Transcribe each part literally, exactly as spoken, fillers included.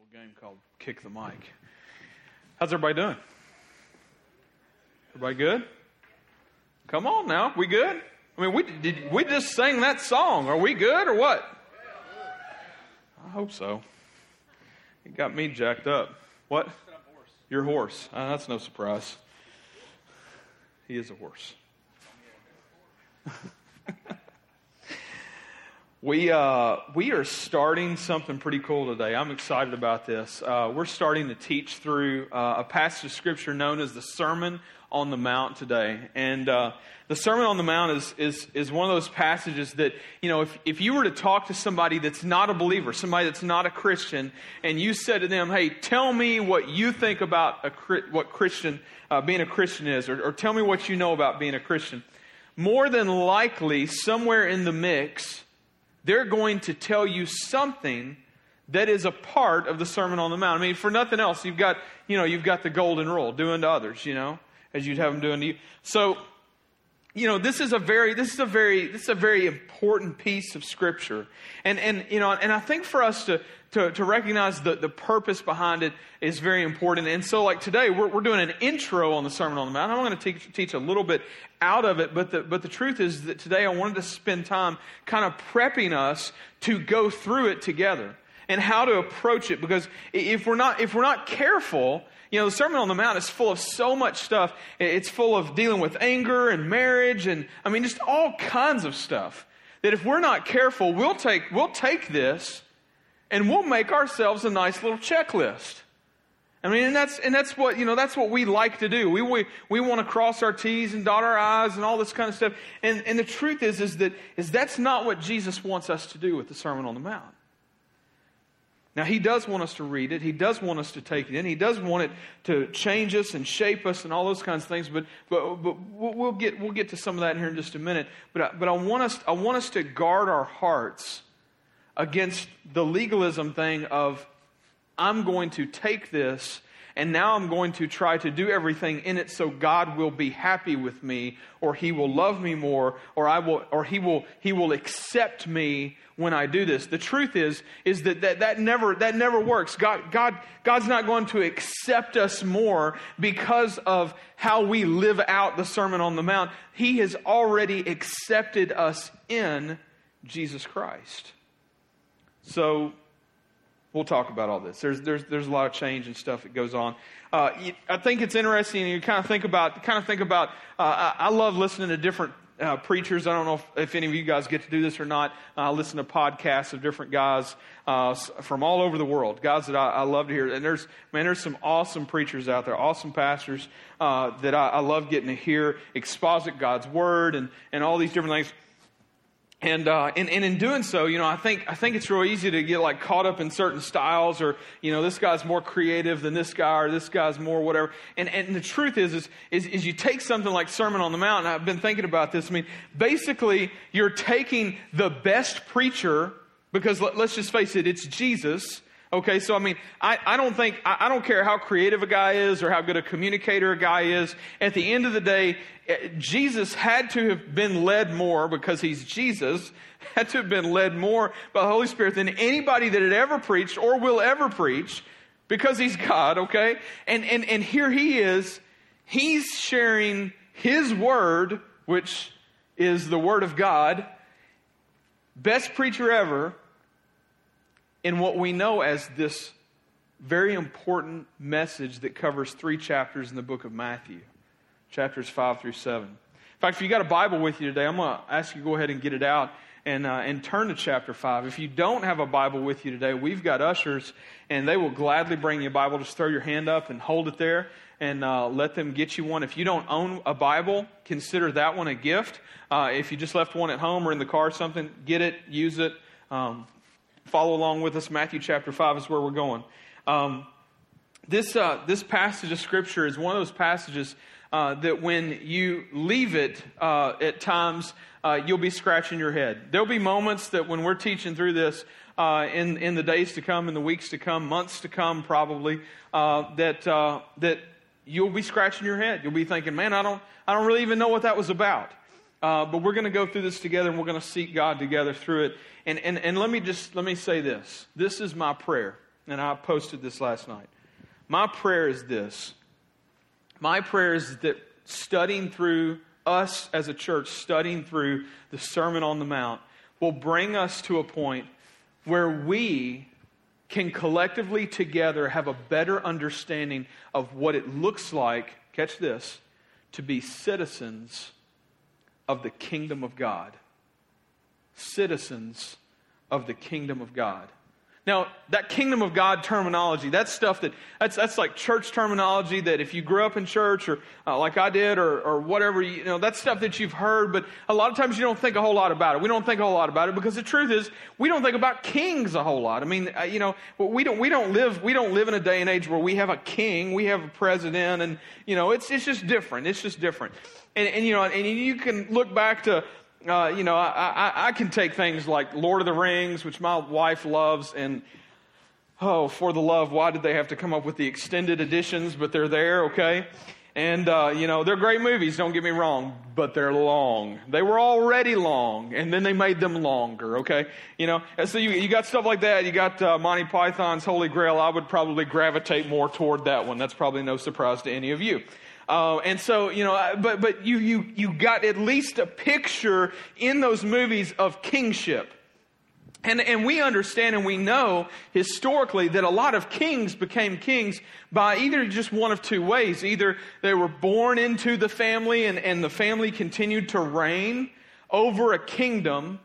Game called Kick the Mic. How's everybody doing? Everybody good? Come on now, we good? I mean, we did we just sang that song. Are we good or what? I hope so. It got me jacked up. What? Your horse. Uh, that's no surprise. He is a horse. We uh, we are starting something pretty cool today. I'm excited about this. Uh, we're starting to teach through uh, a passage of Scripture known as the Sermon on the Mount today. And uh, the Sermon on the Mount is, is is one of those passages that, you know, if, if you were to talk to somebody that's not a believer, somebody that's not a Christian, and you said to them, hey, tell me what you think about a, what Christian uh, being a Christian is, or, or tell me what you know about being a Christian, more than likely, somewhere in the mix, they're going to tell you something that is a part of the Sermon on the Mount. I mean, for nothing else, you've got, you know, you've got the golden rule, do unto others, you know, as you'd have them do unto you. So, you know, this is a very, this is a very, this is a very important piece of Scripture. And, and, you know, and I think for us to, to, to recognize the, the purpose behind it is very important. And so, like today, we're, we're doing an intro on the Sermon on the Mount. I'm going to teach, teach a little bit out of it, but the, but the truth is that today I wanted to spend time kind of prepping us to go through it together and how to approach it. Because if we're not, if we're not careful, you know, the Sermon on the Mount is full of so much stuff. It's full of dealing with anger and marriage and, I mean, just all kinds of stuff that if we're not careful, we'll take, we'll take this and we'll make ourselves a nice little checklist. I mean, and that's, and that's what, you know, that's what we like to do. We, we, we want to cross our T's and dot our I's and all this kind of stuff. And, and the truth is, is that, is that's not what Jesus wants us to do with the Sermon on the Mount. Now, He does want us to read it. He does want us to take it in. He does want it to change us and shape us and all those kinds of things. But, but, but we'll get, we'll get to some of that in here in just a minute. But, I, but I want us, I want us to guard our hearts against the legalism thing of, I'm going to take this and now I'm going to try to do everything in it so God will be happy with me, or He will love me more, or I will, or He will, He will accept me when I do this. The truth is, is that that, that never that never works. God, God, God's not going to accept us more because of how we live out the Sermon on the Mount. He has already accepted us in Jesus Christ. So we'll talk about all this. There's there's there's a lot of change and stuff that goes on. Uh, I think it's interesting. You kind of think about kind of think about. Uh, I, I love listening to different uh, preachers. I don't know if, if any of you guys get to do this or not. I uh, listen to podcasts of different guys uh, from all over the world. Guys that I, I love to hear. And there's man, there's some awesome preachers out there, awesome pastors uh, that I, I love getting to hear exposit God's word and and all these different things. And, uh, and, and in doing so, you know, I think, I think it's real easy to get like caught up in certain styles or, you know, this guy's more creative than this guy or this guy's more whatever. And, and the truth is, is, is, is you take something like Sermon on the Mount, and I've been thinking about this. I mean, basically you're taking the best preacher, because let, let's just face it, it's Jesus. Okay, so I mean, I, I don't think, I, I don't care how creative a guy is or how good a communicator a guy is. At the end of the day, Jesus had to have been led more, because He's Jesus, had to have been led more by the Holy Spirit than anybody that had ever preached or will ever preach, because He's God, okay? And, and, and here He is, He's sharing His word, which is the Word of God, best preacher ever, in what we know as this very important message that covers three chapters in the book of Matthew, chapters five through seven. In fact, if you got a Bible with you today, I'm going to ask you to go ahead and get it out and uh, and turn to chapter five. If you don't have a Bible with you today, we've got ushers, and they will gladly bring you a Bible. Just throw your hand up and hold it there, and uh, let them get you one. If you don't own a Bible, consider that one a gift. Uh, if you just left one at home or in the car or something, get it, use it. Um, Follow along with us. Matthew chapter five is where we're going. Um, this uh, this passage of Scripture is one of those passages uh, that when you leave it uh, at times, uh, you'll be scratching your head. There'll be moments that when we're teaching through this uh, in in the days to come, in the weeks to come, months to come, probably uh, that uh, that you'll be scratching your head. You'll be thinking, "Man, I don't I don't really even know what that was about." Uh, but we're going to go through this together, and we're going to seek God together through it. And, and and let me just let me say this. This is my prayer. and I posted this last night. My prayer is this. My prayer is that studying through, us as a church, studying through the Sermon on the Mount will bring us to a point where we can collectively together have a better understanding of what it looks like, catch this, to be citizens of the kingdom of God. Citizens of the kingdom of God. Now, that kingdom of God terminology, that's stuff that, that's that's like church terminology that if you grew up in church or uh, like I did or or whatever, you know, that's stuff that you've heard, but a lot of times you don't think a whole lot about it. We don't think a whole lot about it because the truth is we don't think about kings a whole lot. I mean, uh, you know, we don't we don't live we don't live in a day and age where we have a king, we have a president, and you know, it's it's just different. It's just different. And and you know, and you can look back to Uh, you know, I, I, I can take things like Lord of the Rings, which my wife loves, and oh, for the love, why did they have to come up with the extended editions? But they're there, okay? And, uh, you know, they're great movies, don't get me wrong, but they're long. They were already long, and then they made them longer, okay? You know, and so you, you got stuff like that. You got uh, Monty Python's Holy Grail. I would probably gravitate more toward that one. That's probably no surprise to any of you. Uh, and so, you know, but but you you you got at least a picture in those movies of kingship. And and we understand and we know historically that a lot of kings became kings by either just one of two ways. Either they were born into the family and, and the family continued to reign over a kingdom,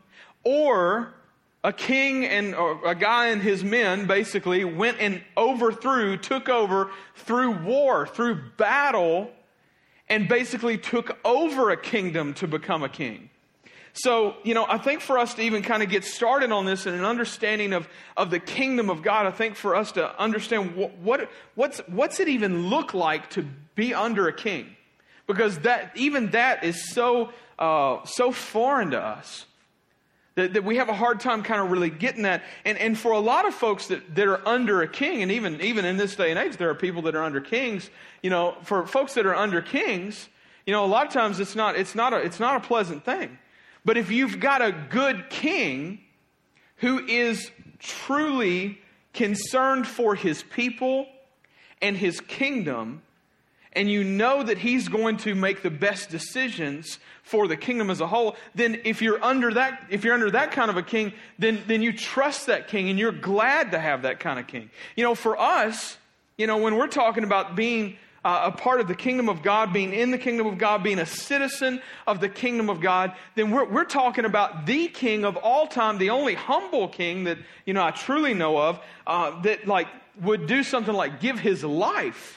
or a king and or a guy and his men basically went and overthrew, took over through war, through battle, and basically took over a kingdom to become a king. So, you know, I think for us to even kind of get started on this and an understanding of, of the kingdom of God, I think for us to understand what, what what's what's it even look like to be under a king, because that even that is so uh, so foreign to us. That, that we have a hard time kind of really getting that. And and for a lot of folks that, that are under a king, and even, even in this day and age, there are people that are under kings. You know, for folks that are under kings, you know, a lot of times it's not it's not a it's not a pleasant thing. But if you've got a good king who is truly concerned for his people and his kingdom, and you know that he's going to make the best decisions for the kingdom as a whole, then if you're under that, if you're under that kind of a king, then, then you trust that king and you're glad to have that kind of king. You know, for us, you know, when we're talking about being uh, a part of the kingdom of God, being in the kingdom of God, being a citizen of the kingdom of God, then we're, we're talking about the king of all time, the only humble king that, you know, I truly know of, uh, that like would do something like give his life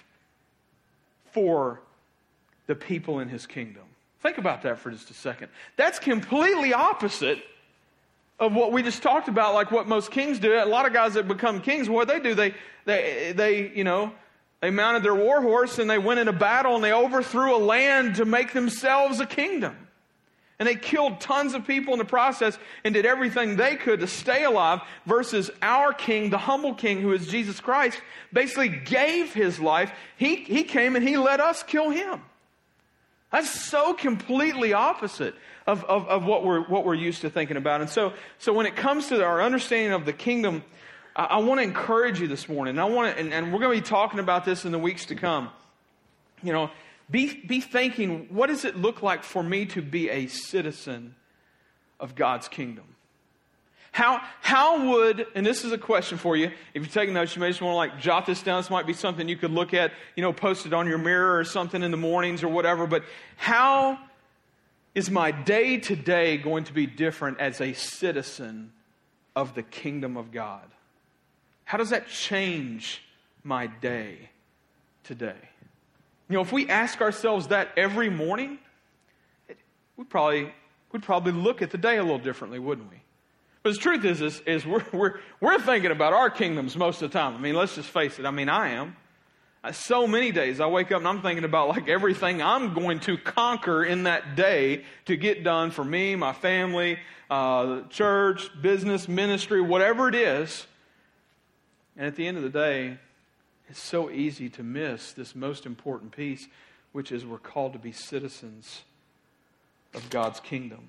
for the people in his kingdom. Think about that for just a second. That's completely opposite of what we just talked about, like what most kings do. A lot of guys that become kings, what they do, they, they, they, you know, they mounted their war horse and they went into battle and they overthrew a land to make themselves a kingdom. And they killed tons of people in the process and did everything they could to stay alive, versus our king, the humble king who is Jesus Christ, basically gave his life. He, he came and he let us kill him. That's so completely opposite of, of, of what we're what we're used to thinking about. And so so when it comes to our understanding of the kingdom, I, I want to encourage you this morning. And I want to, and, and we're going to be talking about this in the weeks to come. You know, be be thinking, what does it look like for me to be a citizen of God's kingdom? How how would, and this is a question for you, if you're taking notes, you may just want to like jot this down. This might be something you could look at, you know, post it on your mirror or something in the mornings or whatever. But how is my day to day going to be different as a citizen of the kingdom of God? How does that change my day today? You know, if we ask ourselves that every morning, we'd probably, we'd probably look at the day a little differently, wouldn't we? But the truth is, is, is we're, we're, we're thinking about our kingdoms most of the time. I mean, let's just face it. I mean, I am. I, so many days I wake up and I'm thinking about like everything I'm going to conquer in that day to get done for me, my family, uh, church, business, ministry, whatever it is. And at the end of the day, it's so easy to miss this most important piece, which is we're called to be citizens of God's kingdom.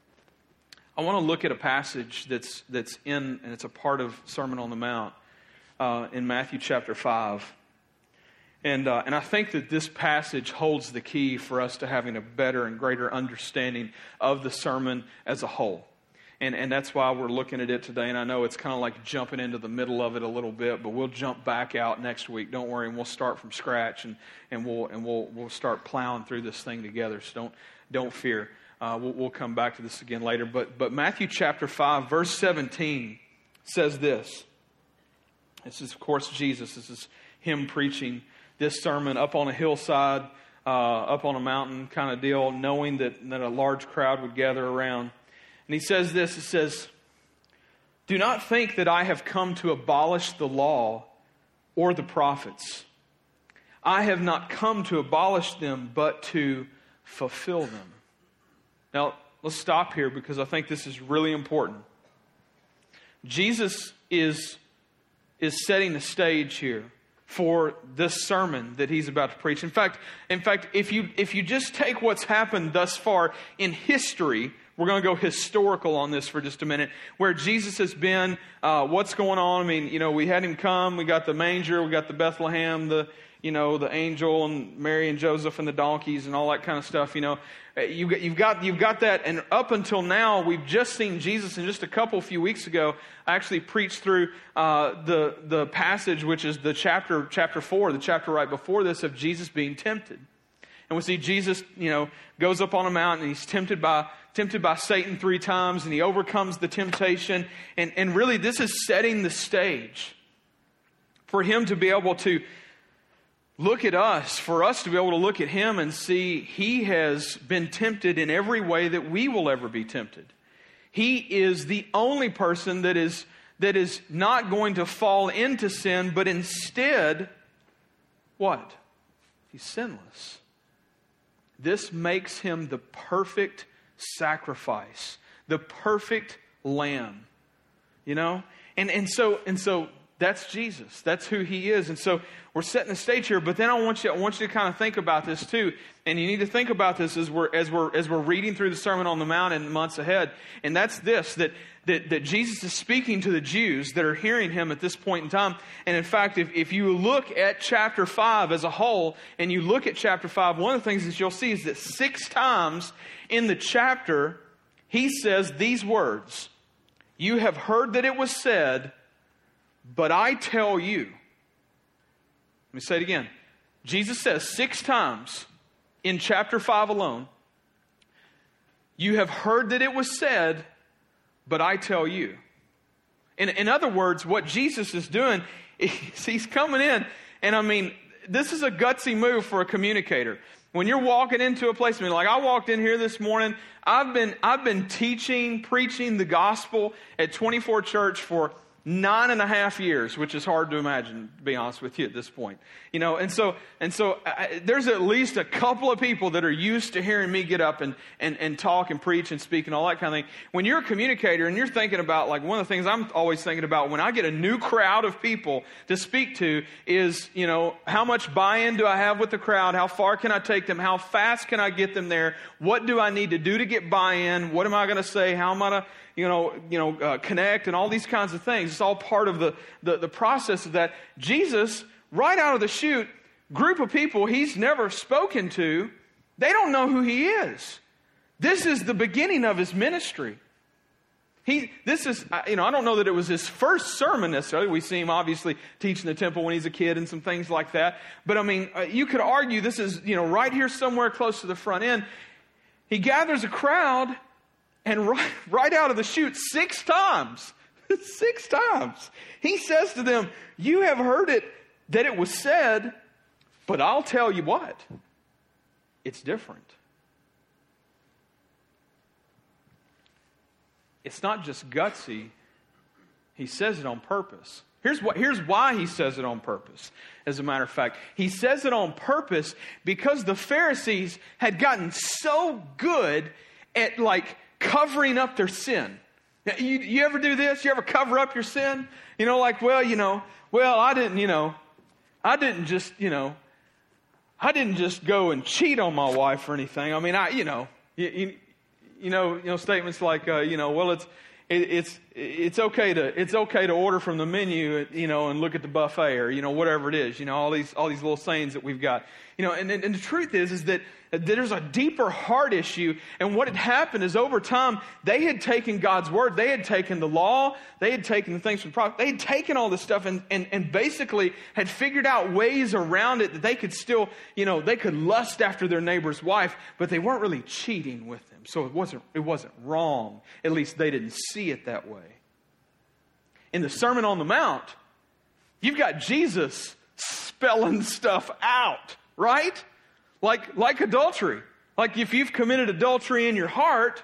I want to look at a passage that's that's in, and it's a part of Sermon on the Mount, uh, in Matthew chapter five. And uh, and I think that this passage holds the key for us to having a better and greater understanding of the sermon as a whole. And and that's why we're looking at it today. And I know it's kind of like jumping into the middle of it a little bit, but we'll jump back out next week. Don't worry, and we'll start from scratch, and, and we'll and we'll we'll start plowing through this thing together. So don't don't fear. Uh, we'll, we'll come back to this again later. But but Matthew chapter five, verse seventeen says this. This is, of course, Jesus. This is him preaching this sermon up on a hillside, uh, up on a mountain kind of deal, knowing that, that a large crowd would gather around. And he says this, it says, "Do not think that I have come to abolish the law or the prophets. I have not come to abolish them, but to fulfill them." Now, let's stop here because I think this is really important. Jesus is, is setting the stage here for this sermon that he's about to preach. In fact, in fact, if you if you just take what's happened thus far in history, we're going to go historical on this for just a minute, where Jesus has been, uh, what's going on. I mean, you know, we had him come, we got the manger, we got the Bethlehem, the, you know, the angel and Mary and Joseph and the donkeys and all that kind of stuff, you know. You, you've got you've got that, and up until now, we've just seen Jesus. And just a couple, few weeks ago, I actually preached through uh, the the passage, which is the chapter chapter four, the chapter right before this, of Jesus being tempted. And we see Jesus, you know, goes up on a mountain, and he's tempted by tempted by Satan three times, and he overcomes the temptation. And and really, this is setting the stage for him to be able to look at us, for us to be able to look at him and see he has been tempted in every way that we will ever be tempted. He is the only person that is that is not going to fall into sin, but instead, what? He's sinless. This makes him the perfect sacrifice, the perfect lamb. You know? And and so and so that's Jesus. That's who he is. And so we're setting the stage here, but then I want you I want you to kind of think about this too. And you need to think about this as we're as we're as we're reading through the Sermon on the Mount in the months ahead. And that's this, that that that Jesus is speaking to the Jews that are hearing him at this point in time. And in fact, if, if you look at chapter five as a whole, and you look at chapter five, one of the things that you'll see is that six times in the chapter, he says these words: "You have heard that it was said, but I tell you." Let me say it again. Jesus says six times in chapter five alone, "You have heard that it was said, but I tell you." In, in other words, what Jesus is doing is he's coming in, and I mean, this is a gutsy move for a communicator. When you're walking into a place, I mean, like I walked in here this morning, I've been I've been teaching, preaching the gospel at twenty-four Church for Nine and a half years, which is hard to imagine, to be honest with you at this point. You know, and so and so I, there's at least a couple of people that are used to hearing me get up and, and, and talk and preach and speak and all that kind of thing. When you're a communicator and you're thinking about, like, one of the things I'm always thinking about when I get a new crowd of people to speak to is, you know, how much buy-in do I have with the crowd? How far can I take them? How fast can I get them there? What do I need to do to get buy-in? What am I going to say? How am I going to you know, you know, uh, connect and all these kinds of things. It's all part of the, the, the process of that. Jesus, right out of the chute, group of people he's never spoken to, they don't know who he is. This is the beginning of his ministry. He, this is, you know, I don't know that it was his first sermon necessarily. We see him obviously teaching the temple when he's a kid and some things like that. But I mean, uh, you could argue this is, you know, right here somewhere close to the front end. He gathers a crowd. And right, right out of the chute, six times, six times, he says to them, "You have heard it, that it was said, but I'll tell you what, it's different." It's not just gutsy. He says it on purpose. Here's what, here's why he says it on purpose. As a matter of fact, he says it on purpose because the Pharisees had gotten so good at, like, covering up their sin. You, you ever do this? You ever cover up your sin? You know, like, well, you know, well, I didn't, you know, I didn't just, you know, I didn't just go and cheat on my wife or anything. I mean, I, you know, you, you, you know, you know, statements like, uh, you know, well, it's, it, it's it's okay to it's okay to order from the menu, you know, and look at the buffet or, you know, whatever it is. You know, all these all these little sayings that we've got. You know, and, and the truth is, is that there's a deeper heart issue. And what had happened is over time, they had taken God's word. They had taken the law. They had taken the things from the prophet. They had taken all this stuff and, and, and basically had figured out ways around it that they could still, you know, they could lust after their neighbor's wife, but they weren't really cheating with them. So it wasn't, it wasn't wrong. At least they didn't see it that way. In the Sermon on the Mount, you've got Jesus spelling stuff out. Right? Like, like adultery. Like if you've committed adultery in your heart,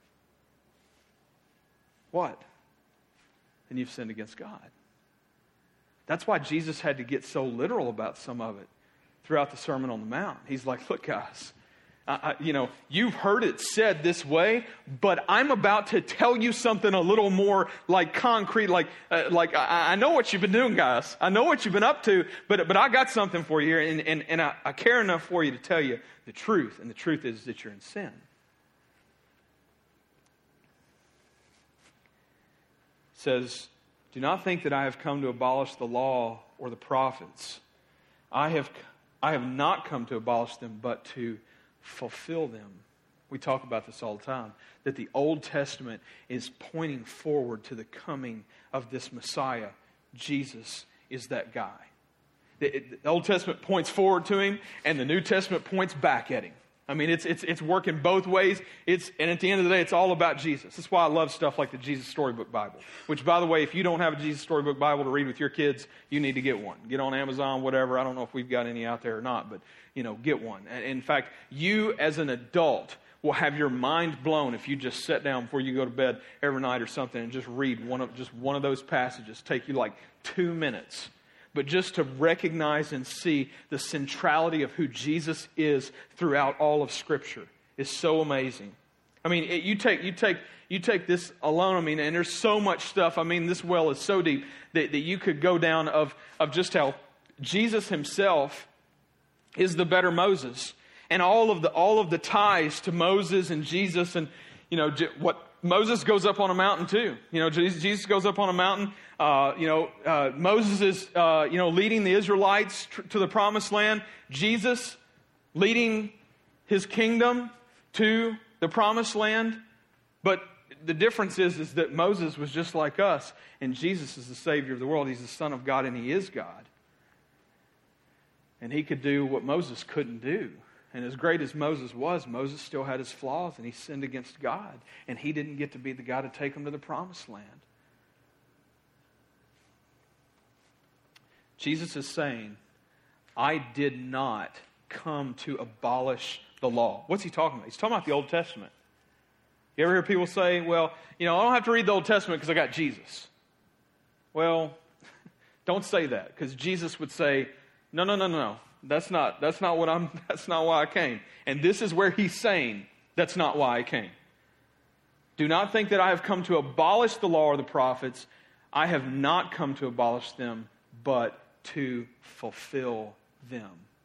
what? Then you've sinned against God. That's why Jesus had to get so literal about some of it throughout the Sermon on the Mount. He's like, look guys, I, I, you know, you've heard it said this way, but I'm about to tell you something a little more like concrete, like uh, like I, I know what you've been doing, guys. I know what you've been up to, but but I got something for you here, and, and, and I, I care enough for you to tell you the truth, and the truth is that you're in sin. It says, do not think that I have come to abolish the law or the prophets. I have I have not come to abolish them, but to fulfill them. We talk about this all the time, that the Old Testament is pointing forward to the coming of this Messiah. Jesus is that guy. The, the Old Testament points forward to him, and the New Testament points back at him. I mean, it's it's it's working both ways. It's and at the end of the day, it's all about Jesus. That's why I love stuff like the Jesus Storybook Bible. Which, by the way, if you don't have a Jesus Storybook Bible to read with your kids, you need to get one. Get on Amazon, whatever. I don't know if we've got any out there or not, but you know, get one. And in fact, you as an adult will have your mind blown if you just sit down before you go to bed every night or something and just read one of just one of those passages. Take you like two minutes. But just to recognize and see the centrality of who Jesus is throughout all of Scripture is so amazing. I mean, it, you take you take you take this alone. I mean, and there's so much stuff. I mean, this well is so deep that, that you could go down of of just how Jesus himself is the better Moses, and all of the all of the ties to Moses and Jesus, and you know what. Moses goes up on a mountain too. You know, Jesus goes up on a mountain. Uh, you know, uh, Moses is, uh, you know, leading the Israelites tr- to the promised land. Jesus leading his kingdom to the promised land. But the difference is, is that Moses was just like us, and Jesus is the Savior of the world. He's the Son of God, and he is God. And he could do what Moses couldn't do. And as great as Moses was, Moses still had his flaws, and he sinned against God. And he didn't get to be the guy to take him to the promised land. Jesus is saying, I did not come to abolish the law. What's he talking about? He's talking about the Old Testament. You ever hear people say, well, you know, I don't have to read the Old Testament because I got Jesus. Well, don't say that, because Jesus would say, no, no, no, no, no. That's not, that's not what I'm, that's not why I came. And this is where he's saying, that's not why I came. Do not think that I have come to abolish the law or the prophets. I have not come to abolish them, but to fulfill them.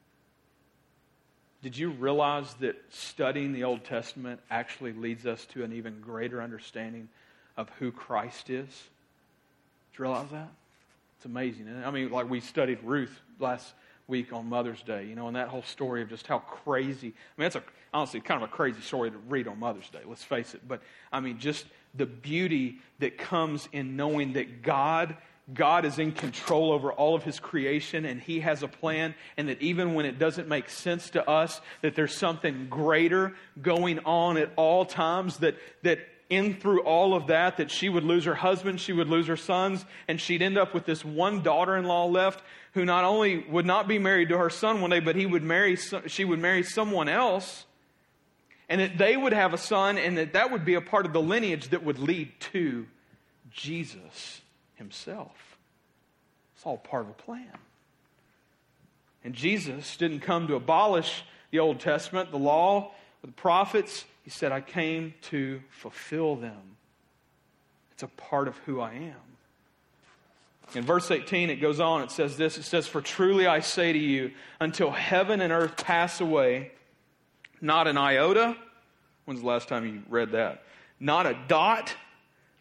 Did you realize that studying the Old Testament actually leads us to an even greater understanding of who Christ is? Did you realize that? It's amazing. I mean, like we studied Ruth last week on Mother's Day, you know, and that whole story of just how crazy, I mean, it's a, honestly kind of a crazy story to read on Mother's Day, let's face it, but I mean, just the beauty that comes in knowing that God, God is in control over all of His creation, and He has a plan, and that even when it doesn't make sense to us, that there's something greater going on at all times, that, that in through all of that, that she would lose her husband, she would lose her sons, and she'd end up with this one daughter-in-law left who not only would not be married to her son one day, but he would marry, she would marry someone else, and that they would have a son, and that that would be a part of the lineage that would lead to Jesus Himself. It's all part of a plan. And Jesus didn't come to abolish the Old Testament, the law, or the prophets. He said, I came to fulfill them. It's a part of who I am. In verse eighteen, it goes on, it says this, it says, for truly I say to you, until heaven and earth pass away, not an iota, when's the last time you read that? Not a dot,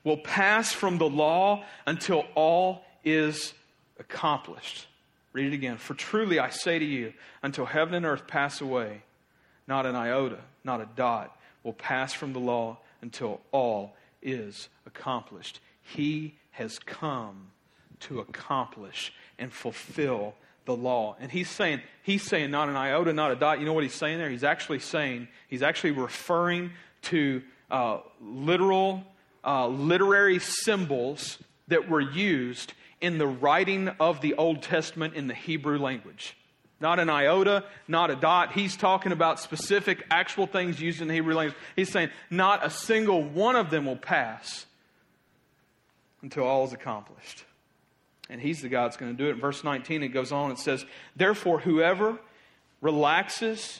will pass from the law until all is accomplished. Read it again. For truly I say to you, until heaven and earth pass away, not an iota, not a dot, will pass from the law until all is accomplished. He has come to accomplish and fulfill the law. And he's saying, he's saying not an iota, not a dot. You know what he's saying there? He's actually saying, he's actually referring to uh, literal, uh, literary symbols that were used in the writing of the Old Testament in the Hebrew language. Not an iota, not a dot. He's talking about specific, actual things used in the Hebrew language. He's saying not a single one of them will pass until all is accomplished. And He's the God that's going to do it. In verse nineteen, it goes on. It says, therefore, whoever relaxes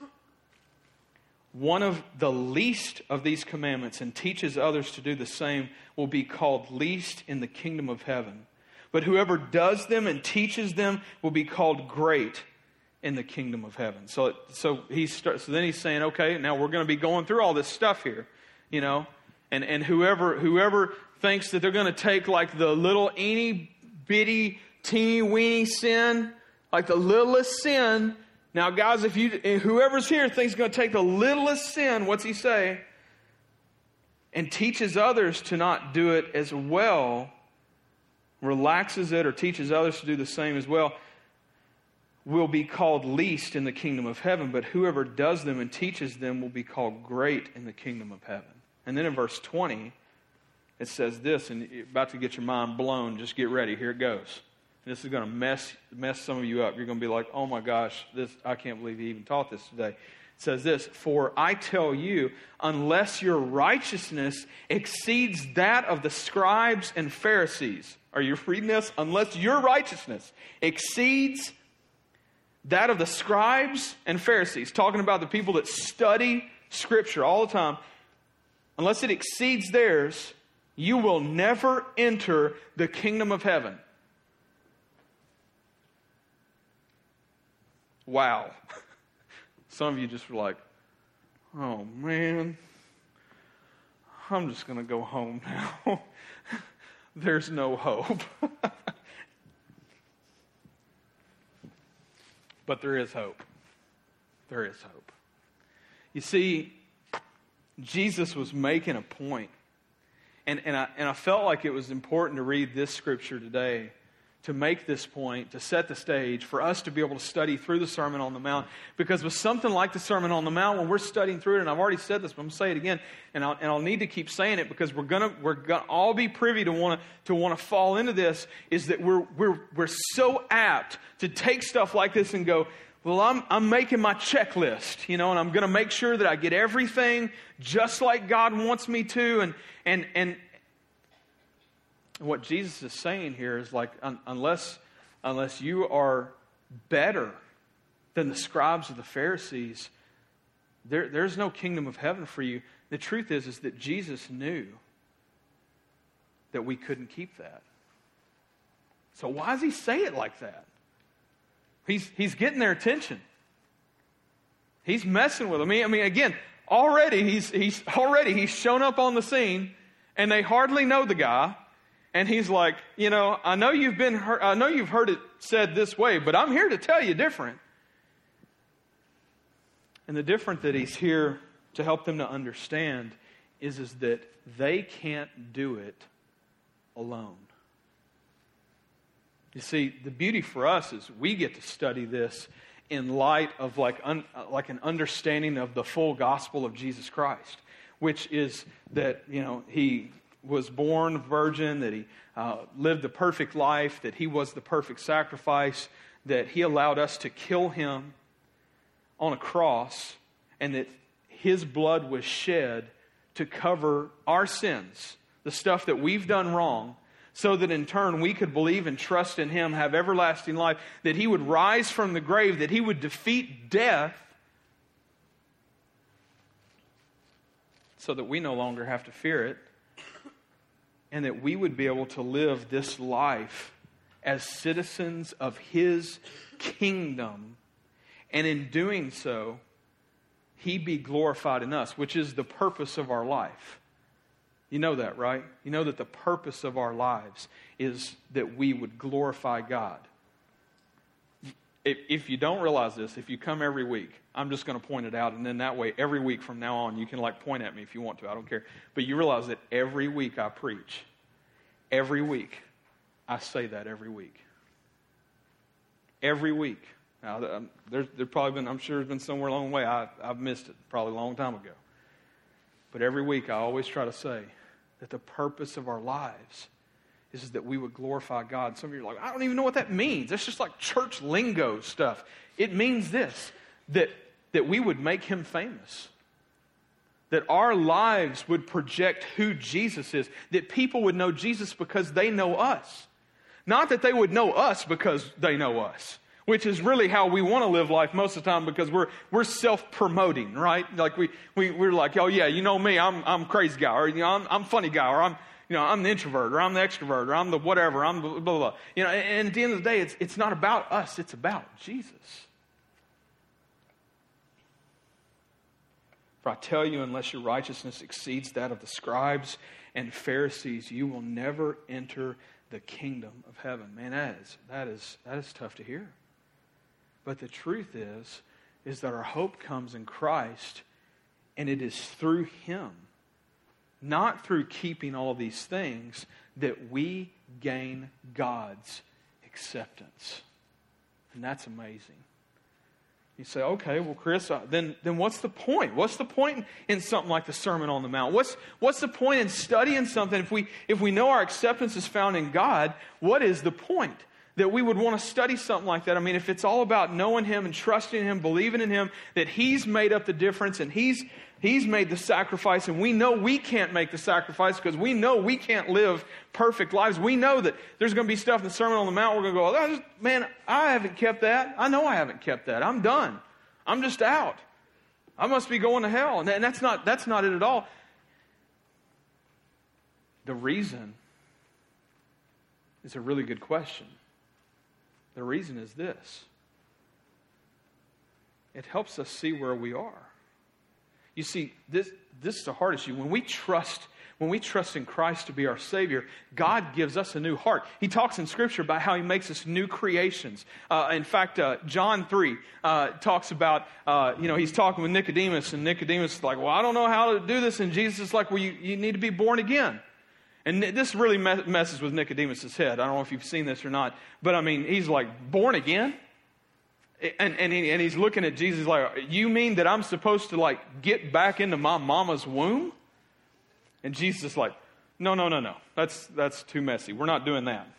one of the least of these commandments and teaches others to do the same will be called least in the kingdom of heaven. But whoever does them and teaches them will be called great in the kingdom of heaven. So, so he starts. So then he's saying, okay, now we're going to be going through all this stuff here, you know, and and whoever whoever thinks that they're going to take like the little eeny bitty teeny weeny sin, like the littlest sin. Now, guys, if you whoever's here thinks going to take the littlest sin, what's he say? And teaches others to not do it as well. Relaxes it or teaches others to do the same as well, will be called least in the kingdom of heaven, but whoever does them and teaches them will be called great in the kingdom of heaven. And then in verse twenty, it says this, and you're about to get your mind blown, just get ready, here it goes. And this is going to mess mess some of you up. You're going to be like, oh my gosh, this I can't believe he even taught this today. It says this, for I tell you, unless your righteousness exceeds that of the scribes and Pharisees. Are you reading this? Unless your righteousness exceeds that of the scribes and Pharisees, talking about the people that study Scripture all the time, unless it exceeds theirs, you will never enter the kingdom of heaven. Wow. Some of you just were like, oh man, I'm just going to go home now. There's no hope. But there is hope. There is hope. You see, Jesus was making a point. And, and, I, and I felt like it was important to read this scripture today to make this point, to set the stage, for us to be able to study through the Sermon on the Mount. Because with something like the Sermon on the Mount, when we're studying through it, and I've already said this, but I'm going to say it again, and I'll, and I'll need to keep saying it because we're going to we're going to all be privy to want to to want to fall into this, is that we're we're we're so apt to take stuff like this and go, well, I'm I'm making my checklist, you know, and I'm going to make sure that I get everything just like God wants me to, and and and. What Jesus is saying here is like, un- unless, unless you are better than the scribes or the Pharisees, there, there's no kingdom of heaven for you. The truth is, is that Jesus knew that we couldn't keep that. So why does he say it like that? He's, he's getting their attention. He's messing with them. I mean, I mean, again, already he's, he's already he's shown up on the scene, and they hardly know the guy. And he's like, you know, I know you've been, heard, I know you've heard it said this way, but I'm here to tell you different. And the different that he's here to help them to understand is, is that they can't do it alone. You see, the beauty for us is we get to study this in light of like, un, like an understanding of the full gospel of Jesus Christ, which is that, you know, he was born virgin, that he uh, lived the perfect life, that he was the perfect sacrifice, that he allowed us to kill him on a cross, and that his blood was shed to cover our sins, the stuff that we've done wrong, so that in turn we could believe and trust in him, have everlasting life, that he would rise from the grave, that he would defeat death, so that we no longer have to fear it. And that we would be able to live this life as citizens of his kingdom. And in doing so, he be glorified in us, which is the purpose of our life. You know that, right? You know that the purpose of our lives is that we would glorify God. If, if you don't realize this, if you come every week, I'm just going to point it out, and then that way, every week from now on, you can like point at me if you want to. I don't care. But you realize that every week I preach, every week, I say that every week. Every week. Now, there's, there's probably been, I'm sure there's been somewhere along the way I, I've missed it, probably a long time ago. But every week I always try to say that the purpose of our lives is that we would glorify God. Some of you are like, I don't even know what that means. That's just like church lingo stuff. It means this, that, that we would make Him famous. That our lives would project who Jesus is. That people would know Jesus because they know us. Not that they would know us because they know us. Which is really how we want to live life most of the time, because we're we're self-promoting, right? Like we, we, we're like, oh yeah, you know me, I'm I'm crazy guy, or you know, I'm I'm funny guy, or I'm you know, I'm the introvert, or I'm the extrovert, or I'm the whatever, I'm blah, blah, blah. You know, and at the end of the day, it's it's not about us, it's about Jesus. For I tell you, unless your righteousness exceeds that of the scribes and Pharisees, you will never enter the kingdom of heaven. Man, that is that is that is tough to hear. But the truth is, is that our hope comes in Christ, and it is through Him, not through keeping all these things, that we gain God's acceptance. And that's amazing. You say, okay, well, Chris, uh, then, then what's the point? What's the point in something like the Sermon on the Mount? What's, what's the point in studying something? If we, if we know our acceptance is found in God, what is the point that we would want to study something like that? I mean, if it's all about knowing Him and trusting Him, believing in Him, that He's made up the difference and He's He's made the sacrifice, and we know we can't make the sacrifice because we know we can't live perfect lives. We know that there's going to be stuff in the Sermon on the Mount we're going to go, oh, man, I haven't kept that. I know I haven't kept that. I'm done. I'm just out. I must be going to hell. And that's not, that's not it at all. The reason is a really good question. The reason is this. It helps us see where we are. You see, this this is the hard issue. When we trust, when we trust in Christ to be our Savior, God gives us a new heart. He talks in Scripture about how He makes us new creations. Uh, in fact, uh, John three uh, talks about, uh, you know, He's talking with Nicodemus, and Nicodemus is like, well, I don't know how to do this. And Jesus is like, well, you, you need to be born again. And this really messes with Nicodemus' head. I don't know if you've seen this or not. But I mean, he's like, born again? And, and, he, and he's looking at Jesus like, you mean that I'm supposed to like get back into my mama's womb? And Jesus is like, no, no, no, no. That's, that's too messy. We're not doing that.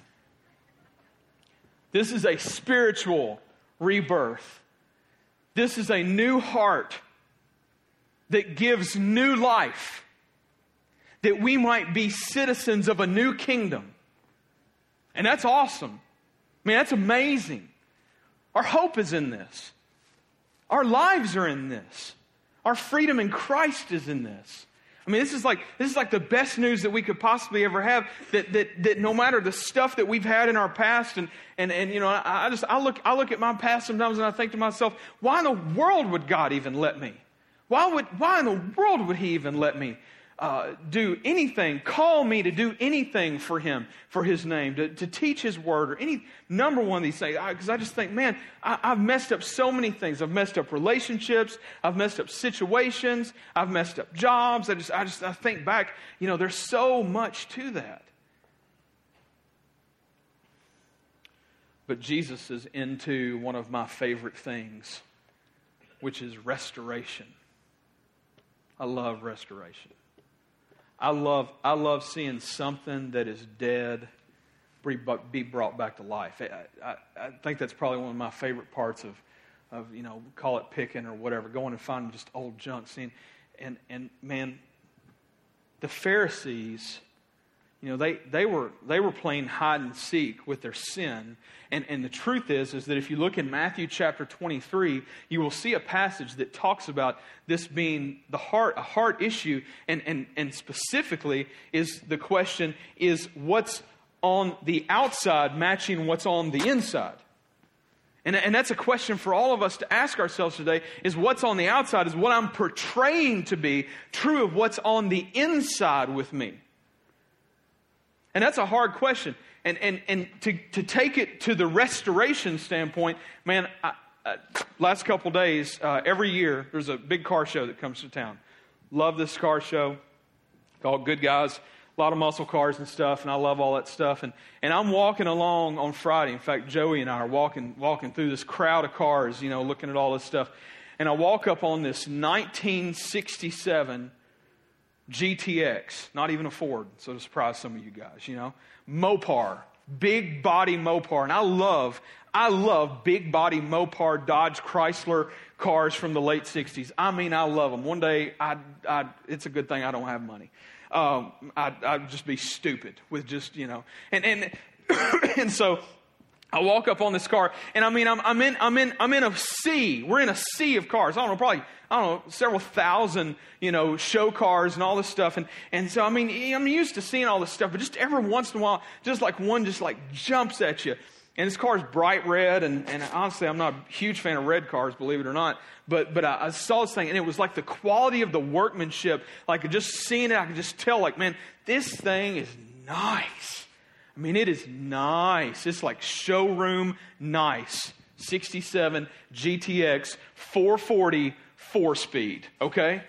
This is a spiritual rebirth. This is a new heart that gives new life, that we might be citizens of a new kingdom. And that's awesome. I mean, that's amazing. Our hope is in this. Our lives are in this. Our freedom in Christ is in this. I mean, this is like this is like the best news that we could possibly ever have. That that that no matter the stuff that we've had in our past, and and and you know, I, I just I look I look at my past sometimes and I think to myself, why in the world would God even let me? Why would why in the world would He even let me Uh, do anything, call me to do anything for Him, for His name, to, to teach His word, or any number one of these things. Because I, I just think, man, I, I've messed up so many things. I've messed up relationships. I've messed up situations. I've messed up jobs. I just, I just, I think back. You know, there's so much to that. But Jesus is into one of my favorite things, which is restoration. I love restoration. I love I love seeing something that is dead be brought back to life. I, I, I think that's probably one of my favorite parts of, of you know, call it picking or whatever, going and finding just old junk. Seeing, and and man, the Pharisees, you know, they they were they were playing hide and seek with their sin. And and the truth is is that if you look in Matthew chapter twenty-three, you will see a passage that talks about this being the heart a heart issue, and and and specifically is the question is what's on the outside matching what's on the inside. And, and that's a question for all of us to ask ourselves today, is what's on the outside, is what I'm portraying to be true of what's on the inside with me? And that's a hard question. And and and to, to take it to the restoration standpoint, man, I, I, last couple days, uh, every year, there's a big car show that comes to town. Love this car show. Called Good Guys. A lot of muscle cars and stuff, and I love all that stuff. And, and I'm walking along on Friday. In fact, Joey and I are walking walking through this crowd of cars, you know, looking at all this stuff. And I walk up on this nineteen sixty-seven G T X, not even a Ford, so to surprise some of you guys, you know. Mopar, big body Mopar. And I love, I love big body Mopar Dodge Chrysler cars from the late sixties. I mean, I love them. One day, I, I, it's a good thing I don't have money. Um, I'd, I'd just be stupid with just, you know, and, and, and so I walk up on this car, and I mean, I'm, I'm in, I'm in, I'm in a sea. We're in a sea of cars. I don't know, probably, I don't know, several thousand, you know, show cars and all this stuff. And, and so, I mean, I'm used to seeing all this stuff, but just every once in a while, just like one just like jumps at you. And this car is bright red, and, and honestly, I'm not a huge fan of red cars, believe it or not. But but I, I saw this thing, and it was like the quality of the workmanship. Like just seeing it, I could just tell, like, man, this thing is nice. I mean, it is nice. It's like showroom nice. sixty-seven G T X four forty four-speed, okay?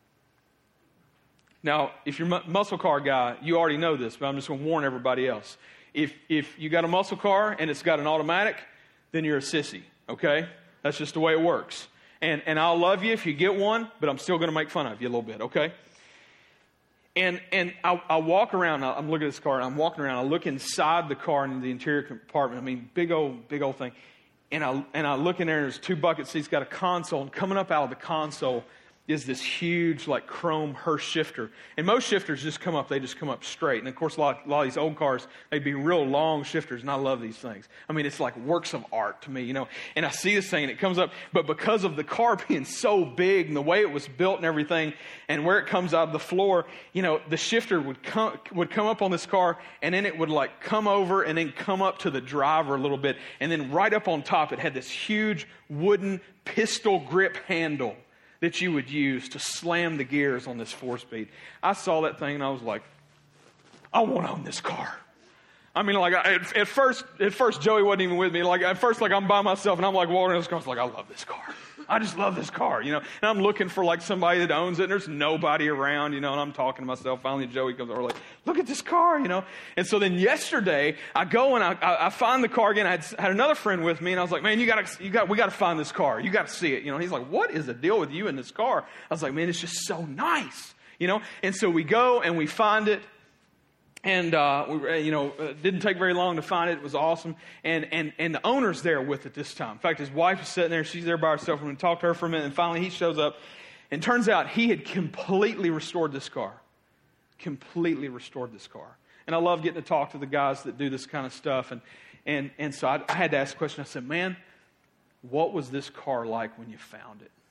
Now, if you're a muscle car guy, you already know this, but I'm just going to warn everybody else. If if you got a muscle car and it's got an automatic, then you're a sissy, okay? That's just the way it works. And and I'll love you if you get one, but I'm still going to make fun of you a little bit, okay? And and I, I walk around, I'm looking at this car, and I'm walking around, I look inside the car in the interior compartment. I mean, big old, big old thing. And I and I look in there, and there's two bucket seats, got a console, and coming up out of the console is this huge, like, chrome Hurst shifter. And most shifters just come up, they just come up straight. And, of course, a lot, a lot of these old cars, they'd be real long shifters, and I love these things. I mean, it's like works of art to me, you know. And I see this thing, and it comes up, but because of the car being so big and the way it was built and everything, and where it comes out of the floor, you know, the shifter would come, would come up on this car, and then it would, like, come over and then come up to the driver a little bit. And then right up on top, it had this huge wooden pistol grip handle that you would use to slam the gears on this four-speed. I saw that thing, and I was like, I want to own this car. I mean, like, I, at, at first, at first, Joey wasn't even with me. Like, at first, like, I'm by myself, and I'm, like, walking in this car. I was like, I love this car. I just love this car, you know. And I'm looking for, like, somebody that owns it, and there's nobody around, you know, and I'm talking to myself. Finally, Joey comes over, like, look at this car, you know. And so then yesterday, I go and I, I, I find the car again. I had, had another friend with me, and I was like, man, you got you got, we got to find this car. You got to see it, you know. And he's like, what is the deal with you in this car? I was like, man, it's just so nice, you know. And so we go, and we find it. And, uh, we, you know, it didn't take very long to find it. It was awesome. And, and, and the owner's there with it this time. In fact, his wife is sitting there. She's there by herself. We're going to talk to her for a minute. And finally, he shows up. And turns out he had completely restored this car. Completely restored this car. And I love getting to talk to the guys that do this kind of stuff. And, and, and so I, I had to ask a question. I said, man, what was this car like when you found it?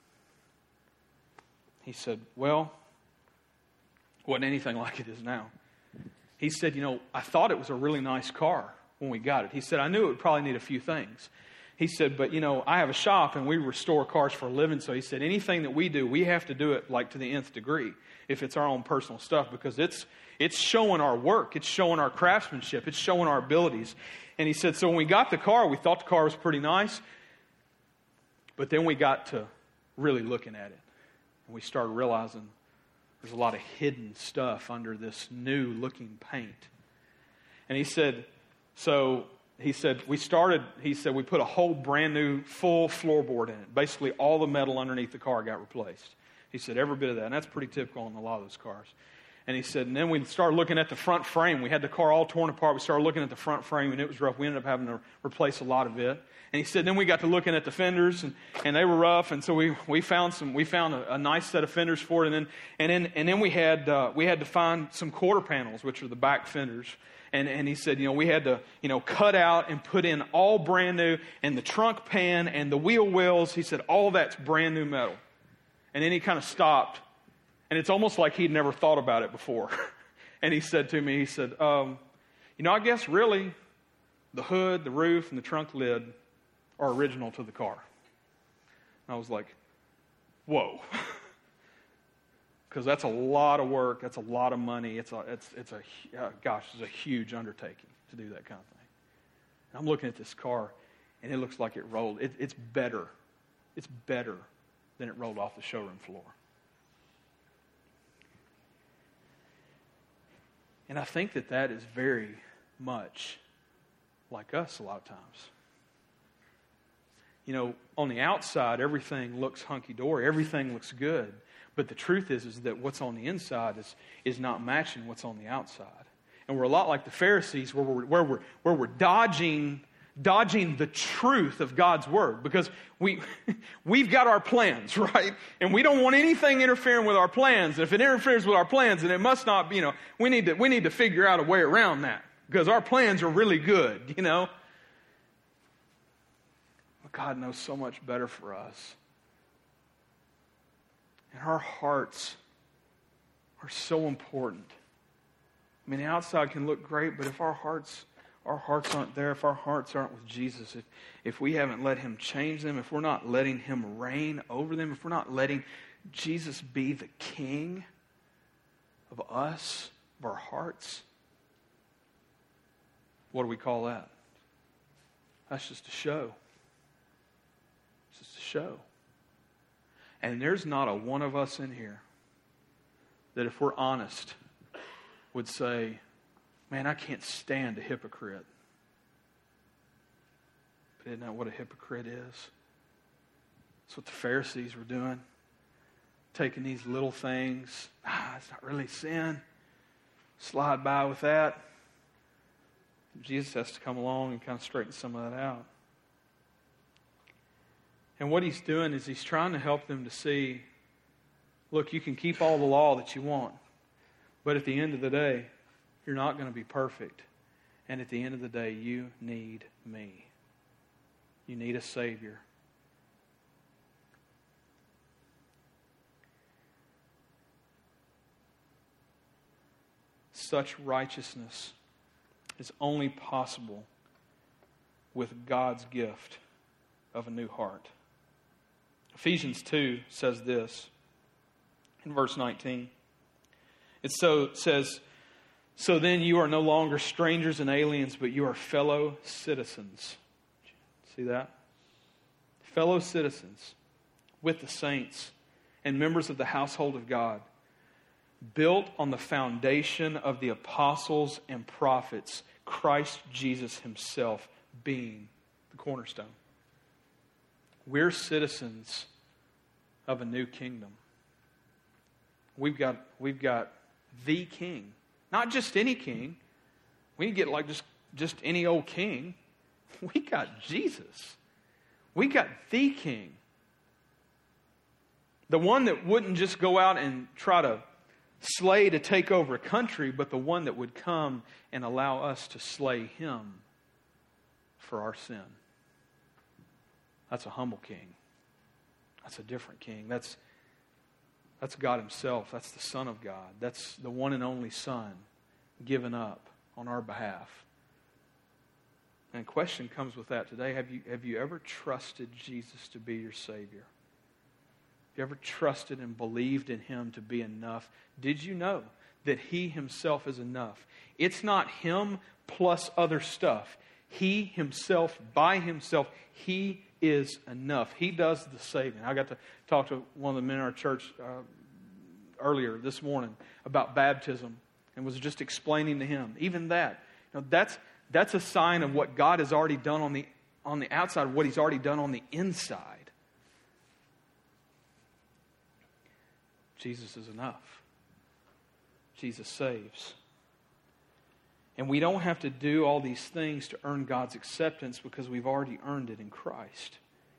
He said, well, it wasn't anything like it is now. He said, you know, I thought it was a really nice car when we got it. He said, I knew it would probably need a few things. He said, but, you know, I have a shop and we restore cars for a living. So he said, anything that we do, we have to do it like to the nth degree if it's our own personal stuff, because it's it's showing our work. It's showing our craftsmanship. It's showing our abilities. And he said, so when we got the car, we thought the car was pretty nice. But then we got to really looking at it. And we started realizing there's a lot of hidden stuff under this new looking paint. And he said, so he said, we started, he said, we put a whole brand new full floorboard in it. Basically all the metal underneath the car got replaced. He said, every bit of that. And that's pretty typical in a lot of those cars. And he said, and then we started looking at the front frame. We had the car all torn apart. We started looking at the front frame, and it was rough. We ended up having to replace a lot of it. And he said, then we got to looking at the fenders, and, and they were rough. And so we, we found some. We found a, a nice set of fenders for it. And then and then and then we had uh, we had to find some quarter panels, which are the back fenders. And and he said, you know, we had to you know cut out and put in all brand new, and the trunk pan and the wheel wells. He said, all that's brand new metal. And then he kind of stopped. And it's almost like he'd never thought about it before. And he said to me, he said, um, you know, I guess really the hood, the roof, and the trunk lid, are original to the car. And I was like, whoa. Because that's a lot of work. That's a lot of money. It's a, it's, it's a, uh, gosh, it's a huge undertaking to do that kind of thing. And I'm looking at this car, and it looks like it rolled. It, it's better. It's better than it rolled off the showroom floor. And I think that that is very much like us a lot of times. You know, on the outside, everything looks hunky-dory. Everything looks good. But the truth is, is that what's on the inside is, is not matching what's on the outside. And we're a lot like the Pharisees, where we're, where we're, where we're dodging, dodging the truth of God's Word. Because we, we've got our plans, right? And we don't want anything interfering with our plans. And if it interferes with our plans, then it must not be, you know, we need to, we need to figure out a way around that. Because our plans are really good, you know. But God knows so much better for us. And our hearts are so important. I mean, the outside can look great, but if our hearts, our hearts aren't there, if our hearts aren't with Jesus, if, if we haven't let Him change them, if we're not letting Him reign over them, if we're not letting Jesus be the King of us, of our hearts, what do we call that? That's just a show. It's just a show. And there's not a one of us in here that, if we're honest, would say, man, I can't stand a hypocrite. But isn't that what a hypocrite is? That's what the Pharisees were doing. Taking these little things. Ah, it's not really sin. Slide by with that. Jesus has to come along and kind of straighten some of that out. And what He's doing is He's trying to help them to see, look, you can keep all the law that you want, but at the end of the day, you're not going to be perfect. And at the end of the day, you need me. You need a Savior. Such righteousness is only possible with God's gift of a new heart. Ephesians two says this in verse nineteen. It so says, so then you are no longer strangers and aliens, but you are fellow citizens. See that? Fellow citizens with the saints and members of the household of God, built on the foundation of the apostles and prophets, Christ Jesus Himself being the cornerstone. We're citizens of a new kingdom. We've got, we've got the king. Not just any king. We didn't get like just, just any old king. We got Jesus. We got the king. The one that wouldn't just go out and try to slay to take over a country, but the one that would come and allow us to slay Him for our sin. That's a humble king. That's a different king. That's, that's God Himself. That's the Son of God. That's the one and only Son given up on our behalf. And a question comes with that today. Have you, have you ever trusted Jesus to be your Savior? Have you ever trusted and believed in Him to be enough? Did you know that He Himself is enough? It's not Him plus other stuff. He Himself, by Himself, He is enough. He does the saving. I got to talk to one of the men in our church uh, earlier this morning about baptism and was just explaining to him, even that, you know, that's that's a sign of what God has already done on the on the outside, what He's already done on the inside. Jesus is enough. Jesus saves. And we don't have to do all these things to earn God's acceptance because we've already earned it in Christ.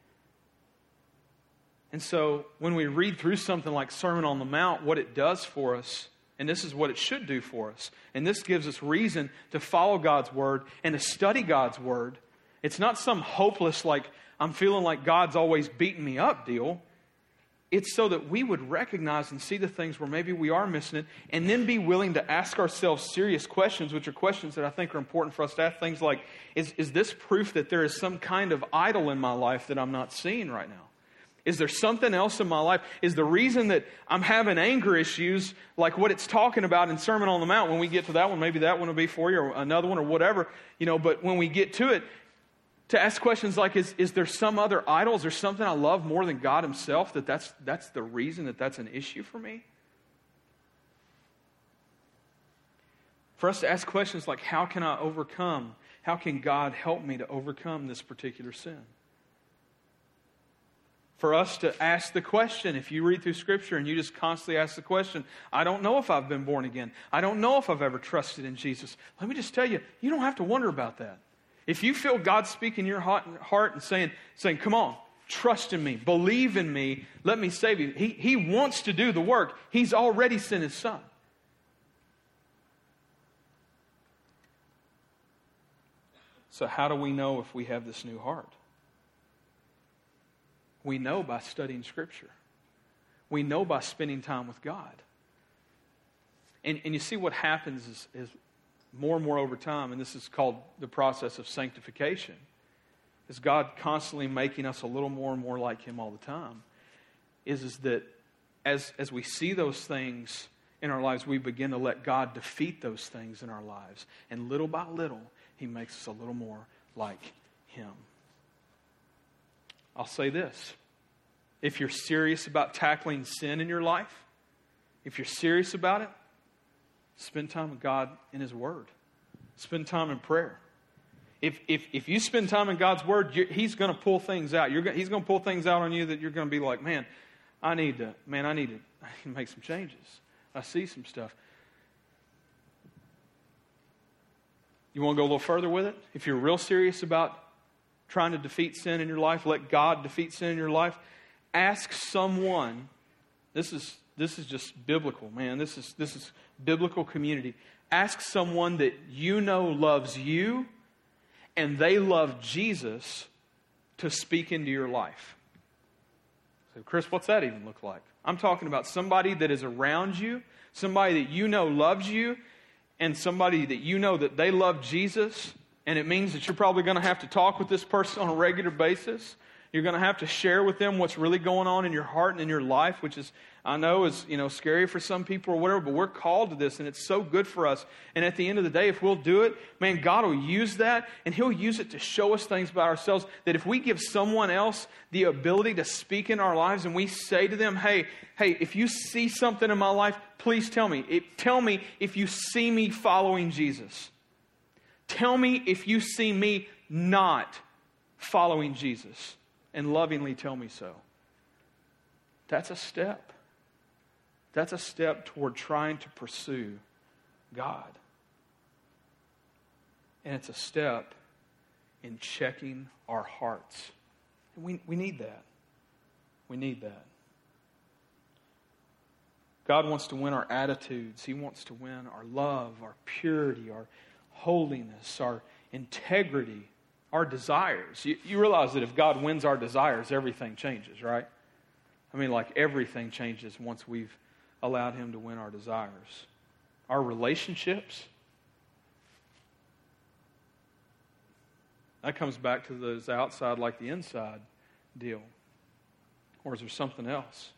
And so when we read through something like Sermon on the Mount, what it does for us, and this is what it should do for us, and this gives us reason to follow God's Word and to study God's Word. It's not some hopeless, like, I'm feeling like God's always beating me up deal. It's so that we would recognize and see the things where maybe we are missing it, and then be willing to ask ourselves serious questions, which are questions that I think are important for us to ask. Things like, is, is this proof that there is some kind of idol in my life that I'm not seeing right now? Is there something else in my life? Is the reason that I'm having anger issues like what it's talking about in Sermon on the Mount? When we get to that one, maybe that one will be for you, or another one, or whatever. You know, but when we get to it, to ask questions like, is, is there some other idol? Is there something I love more than God himself that that's, that's the reason that that's an issue for me? For us to ask questions like, how can I overcome? How can God help me to overcome this particular sin? For us to ask the question, if you read through Scripture and you just constantly ask the question, I don't know if I've been born again. I don't know if I've ever trusted in Jesus. Let me just tell you, you don't have to wonder about that. If you feel God speaking your heart and saying, saying, come on, trust in me, believe in me, let me save you. He, he wants to do the work. He's already sent his Son. So how do we know if we have this new heart? We know by studying Scripture. We know by spending time with God. And, and you see what happens is, is more and more over time, and this is called the process of sanctification, is God constantly making us a little more and more like him all the time, is, is that as, as we see those things in our lives, we begin to let God defeat those things in our lives. And little by little, he makes us a little more like him. I'll say this. If you're serious about tackling sin in your life, if you're serious about it, spend time with God in his Word. Spend time in prayer. If if if you spend time in God's Word, he's going to pull things out. You're, he's going to pull things out on you that you're going to be like, man, I need to, man, I need to, I need to make some changes. I see some stuff. You want to go a little further with it? If you're real serious about trying to defeat sin in your life, let God defeat sin in your life, ask someone. This is this is just biblical, man. This is this is biblical community. Ask someone that you know loves you and they love Jesus to speak into your life. So, Chris, what's that even look like? I'm talking about somebody that is around you, somebody that you know loves you, and somebody that you know that they love Jesus. And it means that you're probably going to have to talk with this person on a regular basis. You're going to have to share with them what's really going on in your heart and in your life, which is, I know, is, you know, scary for some people or whatever, but we're called to this, and it's so good for us. And at the end of the day, if we'll do it, man, God will use that, and he'll use it to show us things about ourselves that if we give someone else the ability to speak in our lives and we say to them, hey, hey, if you see something in my life, please tell me. It, tell me if you see me following Jesus. Tell me if you see me not following Jesus, and lovingly tell me so. That's a step. That's a step toward trying to pursue God. And it's a step in checking our hearts. And we, we need that. We need that. God wants to win our attitudes. He wants to win our love, our purity, our holiness, our integrity, our desires. You, you realize that if God wins our desires, everything changes, right? I mean, like everything changes once we've allowed him to win our desires. Our relationships, that comes back to those outside like the inside deal. Or is there something else?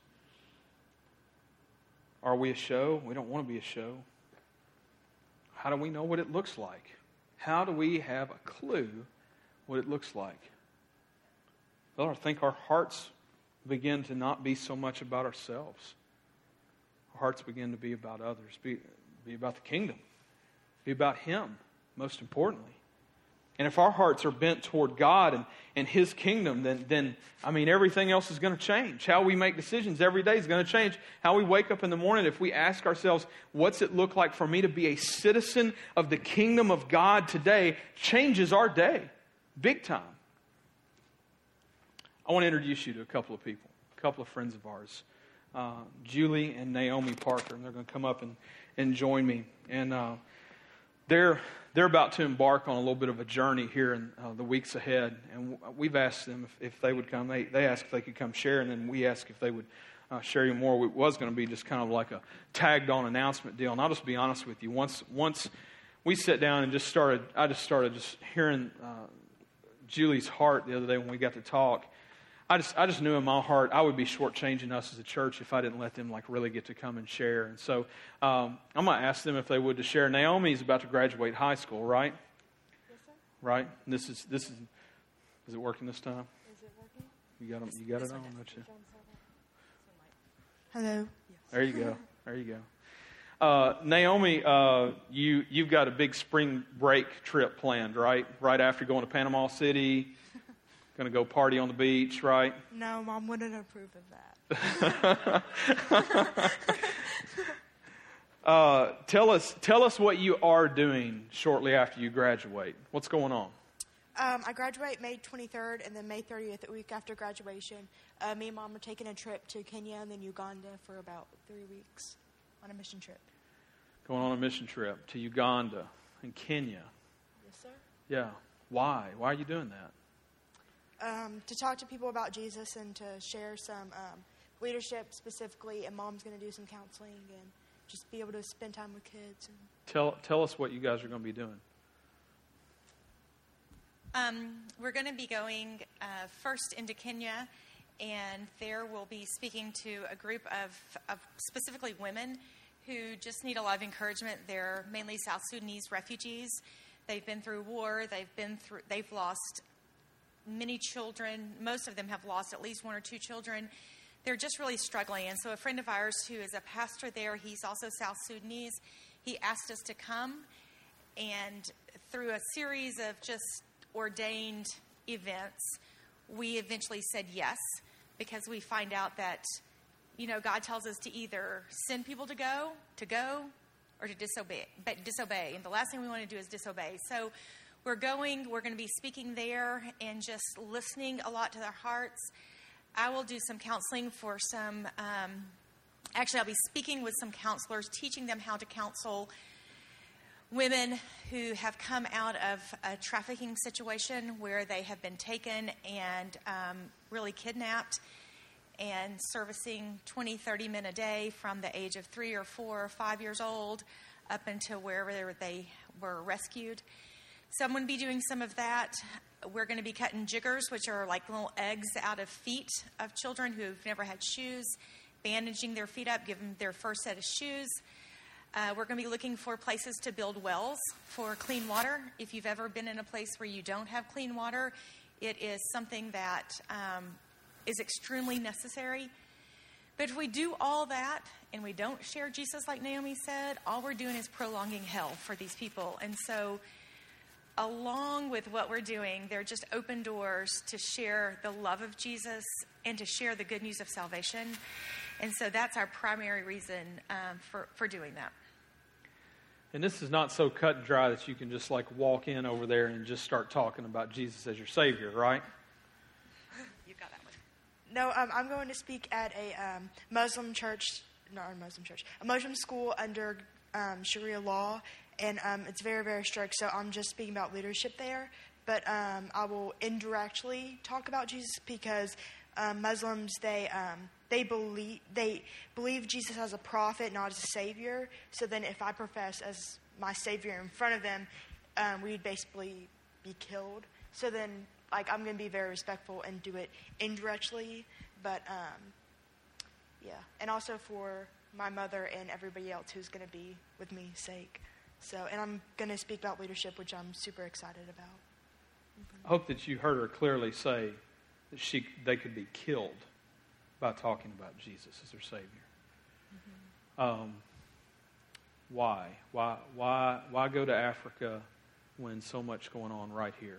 Are we a show? We don't want to be a show. How do we know what it looks like? How do we have a clue what it looks like? Well, I think our hearts begin to not be so much about ourselves. Our hearts begin to be about others, be, be about the kingdom, be about him, most importantly. And if our hearts are bent toward God and, and his kingdom, then, then, I mean, everything else is going to change. How we make decisions every day is going to change. How we wake up in the morning, if we ask ourselves, what's it look like for me to be a citizen of the kingdom of God today, changes our day. Big time. I want to introduce you to a couple of people, a couple of friends of ours, uh, Julie and Naomi Parker, and they're going to come up and, and join me. And uh, they're they're about to embark on a little bit of a journey here in uh, the weeks ahead. And we've asked them if, if they would come. They they asked if they could come share, and then we asked if they would uh, Sherry Moore was going to be just kind of like a tagged-on announcement deal. And I'll just be honest with you. Once once we sat down and just started, I just started just hearing uh, Julie's heart the other day when we got to talk. I just I just knew in my heart I would be shortchanging us as a church if I didn't let them like really get to come and share. And so um, I'm going to ask them if they would to share. Naomi's about to graduate high school, right? Yes, sir. Right. And this is this is is it working this time? Is it working? You got them, you got it on, don't you? Hello. There you go. There you go. Uh, Naomi, uh, you you've got a big spring break trip planned, right? Right after going to Panama City. Going to go party on the beach, right? No, Mom wouldn't approve of that. uh, tell us, tell us what you are doing shortly after you graduate. What's going on? Um, I graduate May twenty-third, and then May thirtieth, the week after graduation, uh, me and Mom are taking a trip to Kenya and then Uganda for about three weeks on a mission trip. Going on a mission trip to Uganda and Kenya. Yes, sir. Yeah. Why? Why are you doing that? Um, to talk to people about Jesus and to share some um, leadership specifically, and Mom's going to do some counseling and just be able to spend time with kids. And Tell tell us what you guys are going to be doing. Um, we're going to be going uh, first into Kenya, and there we'll be speaking to a group of, of specifically women who just need a lot of encouragement. They're mainly South Sudanese refugees. They've been through war. They've been through. They've lost many children. Most of them have lost at least one or two children. They're just really struggling. And so a friend of ours who is a pastor there, he's also South Sudanese, he asked us to come. And through a series of just ordained events, we eventually said yes, because we find out that, you know, God tells us to either send people to go, to go, or to disobey. But disobey. And the last thing we want to do is disobey. So We're going, we're going to be speaking there and just listening a lot to their hearts. I will do some counseling for some, um, actually I'll be speaking with some counselors, teaching them how to counsel women who have come out of a trafficking situation where they have been taken and um, really kidnapped, and servicing twenty, thirty men a day from the age of three or four or five years old up until wherever they were rescued. So I'm going to be doing some of that. We're going to be cutting jiggers, which are like little eggs out of feet of children who've never had shoes, bandaging their feet up, giving them their first set of shoes. Uh, we're going to be looking for places to build wells for clean water. If you've ever been in a place where you don't have clean water, it is something that um, is extremely necessary. But if we do all that and we don't share Jesus like Naomi said, all we're doing is prolonging hell for these people. And so along with what we're doing, they're just open doors to share the love of Jesus and to share the good news of salvation. And so that's our primary reason um, for, for doing that. And this is not so cut and dry that you can just like walk in over there and just start talking about Jesus as your Savior, right? You got that one. No, um, I'm going to speak at a um, Muslim church, not a Muslim church, a Muslim school under um, Sharia law. And um, it's very, very strict, so I'm just speaking about leadership there. But um, I will indirectly talk about Jesus because um, Muslims, they um, they believe they believe Jesus as a prophet, not as a savior. So then if I profess as my savior in front of them, um, we'd basically be killed. So then, like, I'm going to be very respectful and do it indirectly. But, um, yeah. And also for my mother and everybody else who's going to be with me sake. So, and I'm going to speak about leadership, which I'm super excited about. I hope that you heard her clearly say that she they could be killed by talking about Jesus as their Savior. Mm-hmm. Um, why? Why? Why? Why go to Africa when so much going on right here?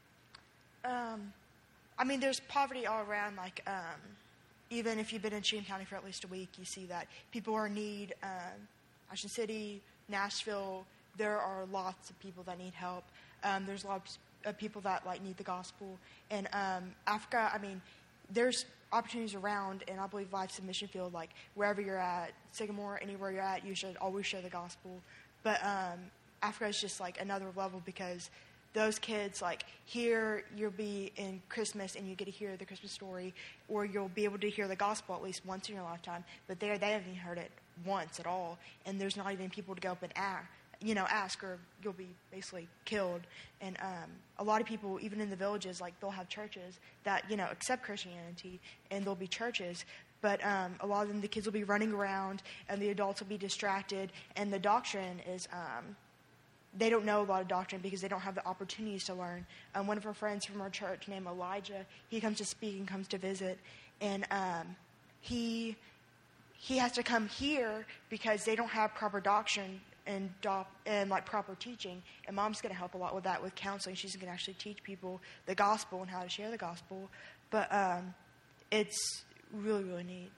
Um, I mean, there's poverty all around. Like, um, even if you've been in Cheatham County for at least a week, you see that people are in need. Um, Ashton City, Nashville, there are lots of people that need help. Um, there's lots of people that like need the gospel. And um, Africa, I mean, there's opportunities around, and I believe Life's a mission field. Like wherever you're at, Sycamore, anywhere you're at, you should always share the gospel. But um, Africa is just like another level because those kids, like, here you'll be in Christmas and you get to hear the Christmas story, or you'll be able to hear the gospel at least once in your lifetime, but there they haven't even heard it once at all, and there's not even people to go up and ask, you know, ask, or you'll be basically killed. And um, a lot of people, even in the villages, like, they'll have churches that, you know, accept Christianity, and there'll be churches, but um, a lot of them, the kids will be running around, and the adults will be distracted, and the doctrine is... Um, they don't know a lot of doctrine because they don't have the opportunities to learn. Um, one of our friends from our church named Elijah, he comes to speak and comes to visit, and um, he he has to come here because they don't have proper doctrine and doc, and like proper teaching. And Mom's going to help a lot with that, with counseling. She's going to actually teach people the gospel and how to share the gospel. But um, it's really, really neat.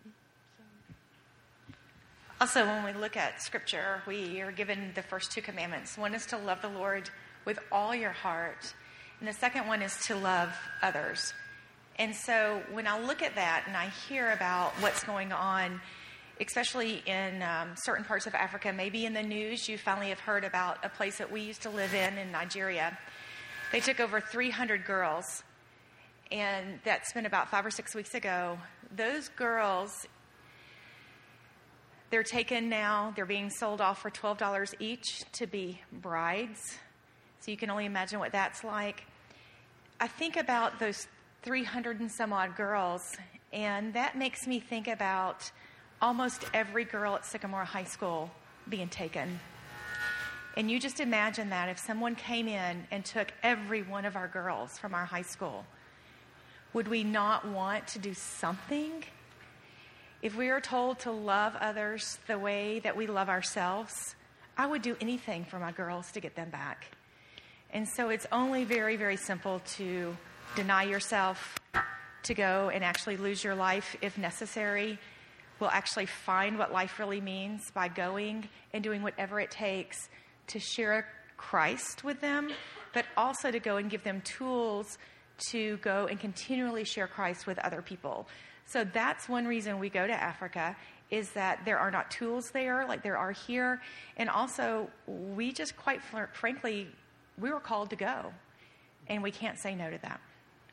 Also, when we look at Scripture, we are given the first two commandments. One is to love the Lord with all your heart, and the second one is to love others. And so when I look at that and I hear about what's going on, especially in um, certain parts of Africa, maybe in the news you finally have heard about a place that we used to live in, in Nigeria. They took over three hundred girls, and that's been about five or six weeks ago. Those girls... They're taken now, they're being sold off for twelve dollars each to be brides. So you can only imagine what that's like. I think about those three hundred and some odd girls, and that makes me think about almost every girl at Sycamore High School being taken. And you just imagine that if someone came in and took every one of our girls from our high school, would we not want to do something? If we are told to love others the way that we love ourselves, I would do anything for my girls to get them back. And so it's only very, very simple to deny yourself, to go and actually lose your life if necessary. We'll actually find what life really means by going and doing whatever it takes to share Christ with them, but also to go and give them tools to go and continually share Christ with other people. So that's one reason we go to Africa, is that there are not tools there like there are here. And also, we just quite fr- frankly, we were called to go. And we can't say no to that.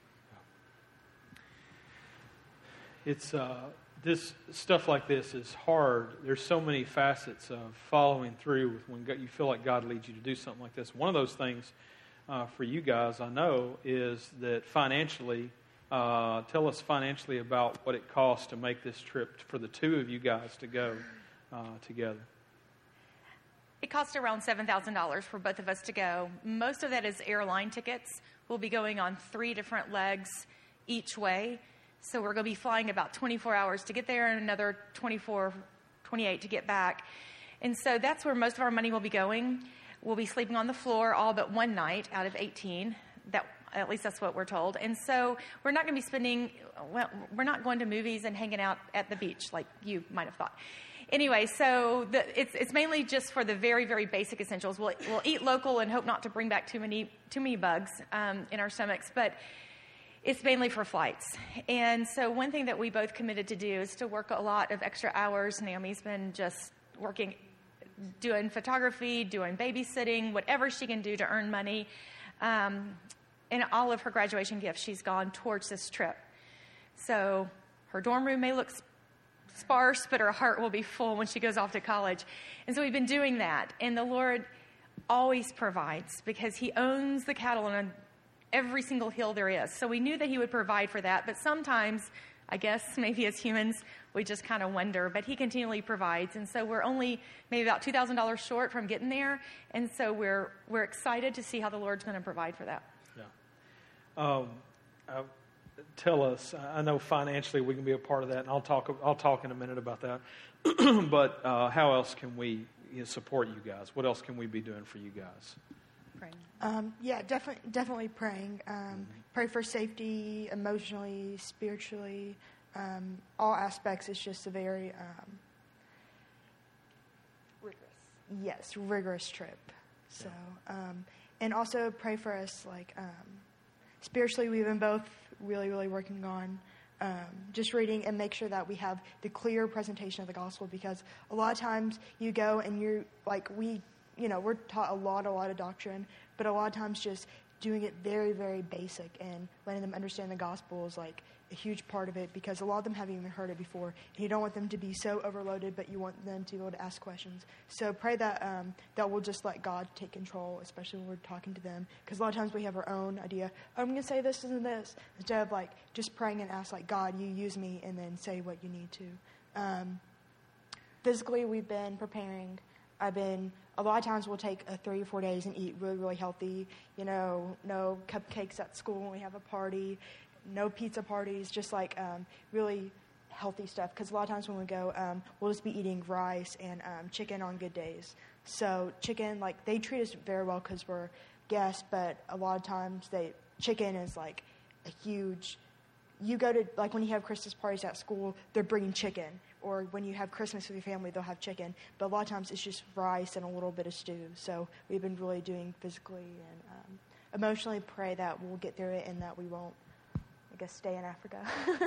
It's uh, this stuff like this is hard. There's so many facets of following through with when God, you feel like God leads you to do something like this. One of those things uh, for you guys, I know, is that financially... Uh, tell us financially about what it costs to make this trip for the two of you guys to go uh, together. It costs around seven thousand dollars for both of us to go. Most of that is airline tickets. We'll be going on three different legs each way. So we're going to be flying about twenty-four hours to get there and another twenty-four, twenty-eight to get back. And so that's where most of our money will be going. We'll be sleeping on the floor all but one night out of eighteen. That At least that's what we're told. And so we're not going to be spending, well, we're not going to movies and hanging out at the beach like you might have thought. Anyway, so the, it's it's mainly just for the very, very basic essentials. We'll, we'll eat local and hope not to bring back too many too many bugs um, in our stomachs, but it's mainly for flights. And so one thing that we both committed to do is to work a lot of extra hours. Naomi's been just working, doing photography, doing babysitting, whatever she can do to earn money. Um, And all of her graduation gifts, she's gone towards this trip. So her dorm room may look sparse, but her heart will be full when she goes off to college. And so we've been doing that. And the Lord always provides because he owns the cattle on every single hill there is. So we knew that he would provide for that. But sometimes, I guess, maybe as humans, we just kind of wonder. But he continually provides. And so we're only maybe about two thousand dollars short from getting there. And so we're we're excited to see how the Lord's going to provide for that. Um, uh, tell us. I know financially we can be a part of that, and I'll talk. I'll talk in a minute about that. But uh, how else can we you know, support you guys? What else can we be doing for you guys? Praying. Um, yeah, definitely, definitely praying. Um, mm-hmm. Pray for safety, emotionally, spiritually, um, all aspects. It's just a very um, rigorous. Yes, rigorous trip. So, um, and also pray for us, like. Um, Spiritually, we've been both really, really working on um, just reading and make sure that we have the clear presentation of the gospel, because a lot of times you go and you're like, we, you know, we're taught a lot, a lot of doctrine, but a lot of times just doing it very, very basic and letting them understand the gospel is like a huge part of it, because a lot of them haven't even heard it before. And you don't want them to be so overloaded, but you want them to be able to ask questions. So pray that um, that we'll just let God take control, especially when we're talking to them. Because a lot of times we have our own idea. Oh, I'm going to say this and this. Instead of like just praying and ask like, God, you use me, and then say what you need to. Um, physically, we've been preparing. I've been, a lot of times we'll take a three or four days and eat really, really healthy. You know, no cupcakes at school when we have a party. No pizza parties, just like um, really healthy stuff. Because a lot of times when we go, um, we'll just be eating rice and um, chicken on good days. So chicken, like they treat us very well because we're guests, but a lot of times they chicken is like a huge. You go to, like when you have Christmas parties at school, they're bringing chicken. Or when you have Christmas with your family, they'll have chicken. But a lot of times it's just rice and a little bit of stew. So we've been really doing physically and um, emotionally pray that we'll get through it and that we won't, I guess, stay in Africa.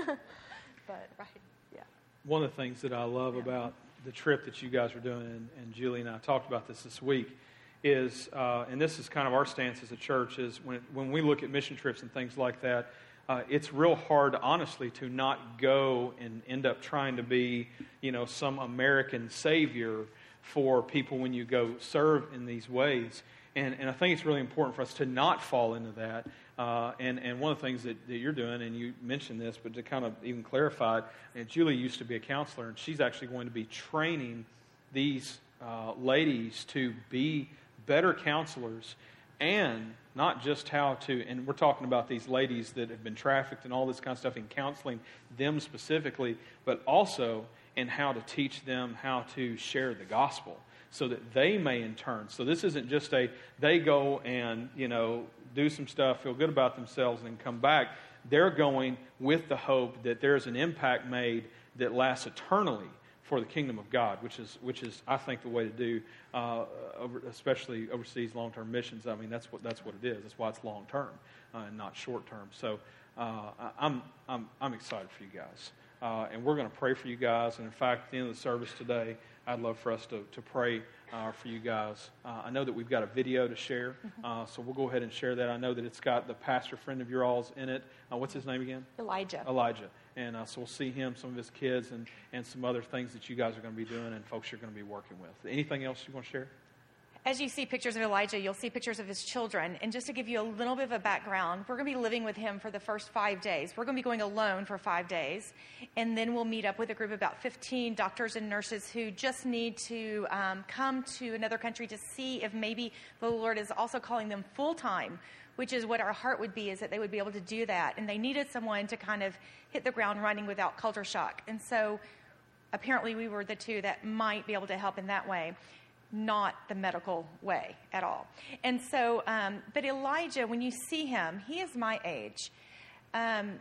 But, right, yeah. One of the things that I love yeah. about the trip that you guys are doing, and, and Julie and I talked about this this week, is, uh, and this is kind of our stance as a church, is when, when we look at mission trips and things like that, uh, it's real hard, honestly, to not go and end up trying to be, you know, some American savior for people when you go serve in these ways. And, and I think it's really important for us to not fall into that. Uh, and, and one of the things that, that you're doing, and you mentioned this, but to kind of even clarify it, and Julie used to be a counselor, and she's actually going to be training these uh, ladies to be better counselors, and not just how to, and we're talking about these ladies that have been trafficked and all this kind of stuff, and counseling them specifically, but also in how to teach them how to share the gospel, so that they may in turn. So this isn't just a, they go and, you know, do some stuff, feel good about themselves, and then come back. They're going with the hope that there's an impact made that lasts eternally for the kingdom of God, which is, which is I think, the way to do, uh, over, especially overseas long-term missions. I mean, that's what that's what it is. That's why it's long-term uh, and not short-term. So uh, I'm I'm I'm excited for you guys, uh, and we're going to pray for you guys. And in fact, at the end of the service today, I'd love for us to, to pray uh, for you guys. Uh, I know that we've got a video to share, uh, so we'll go ahead and share that. I know that it's got the pastor friend of your all's in it. Uh, what's his name again? Elijah. Elijah. And uh, so we'll see him, some of his kids, and, and some other things that you guys are going to be doing and folks you're going to be working with. Anything else you want to share? As you see pictures of Elijah, you'll see pictures of his children. And just to give you a little bit of a background, we're going to be living with him for the first five days. We're going to be going alone for five days. And then we'll meet up with a group of about fifteen doctors and nurses who just need to um, come to another country to see if maybe the Lord is also calling them full-time, which is what our heart would be, is that they would be able to do that. And they needed someone to kind of hit the ground running without culture shock. And so apparently we were the two that might be able to help in that way. Not the medical way at all. And so, um, but Elijah, when you see him, he is my age. Um,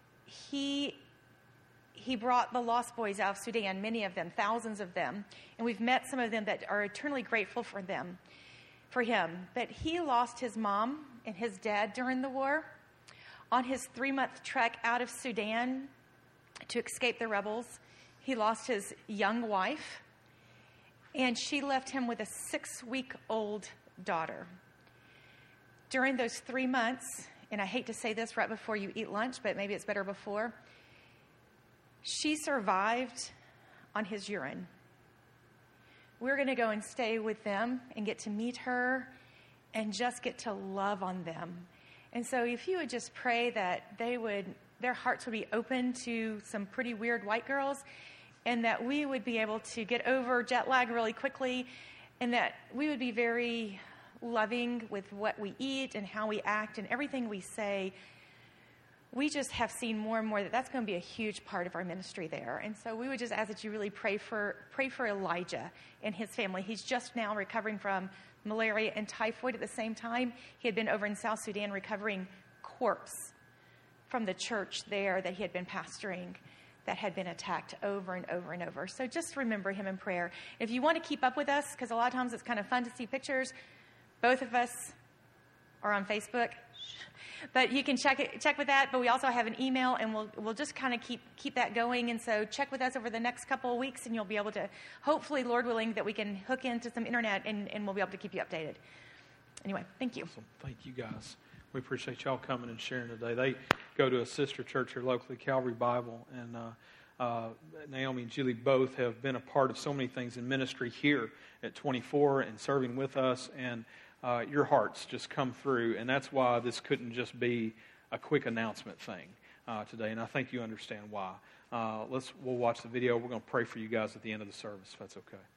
he he brought the lost boys out of Sudan, many of them, thousands of them, and we've met some of them that are eternally grateful for them, for him. But he lost his mom and his dad during the war. On his three-month trek out of Sudan to escape the rebels, he lost his young wife. And she left him with a six-week-old daughter. During those three months, and I hate to say this right before you eat lunch, but maybe it's better before, she survived on his urine. We're going to go and stay with them and get to meet her and just get to love on them. And so if you would just pray that they would, their hearts would be open to some pretty weird white girls, and that we would be able to get over jet lag really quickly, and that we would be very loving with what we eat and how we act and everything we say. We just have seen more and more that that's going to be a huge part of our ministry there. And so we would just ask that you really pray for pray for Elijah and his family. He's just now recovering from malaria and typhoid at the same time. He had been over in South Sudan recovering corpse from the church there that he had been pastoring, that had been attacked over and over and over. So just remember him in prayer. If you want to keep up with us, because a lot of times it's kind of fun to see pictures, both of us are on Facebook. But you can check it, check with that. But we also have an email, and we'll we'll just kind of keep keep that going. And so check with us over the next couple of weeks, and you'll be able to, hopefully, Lord willing, that we can hook into some internet, and, and we'll be able to keep you updated. Anyway, thank you. Awesome. Thank you, guys. We appreciate y'all coming and sharing today. They go to a sister church here locally, Calvary Bible, and uh, uh, Naomi and Julie both have been a part of so many things in ministry here at twenty-four and serving with us, and uh, your hearts just come through, and that's why this couldn't just be a quick announcement thing uh, today, and I think you understand why. Uh, let's we'll watch the video. We're going to pray for you guys at the end of the service, if that's okay.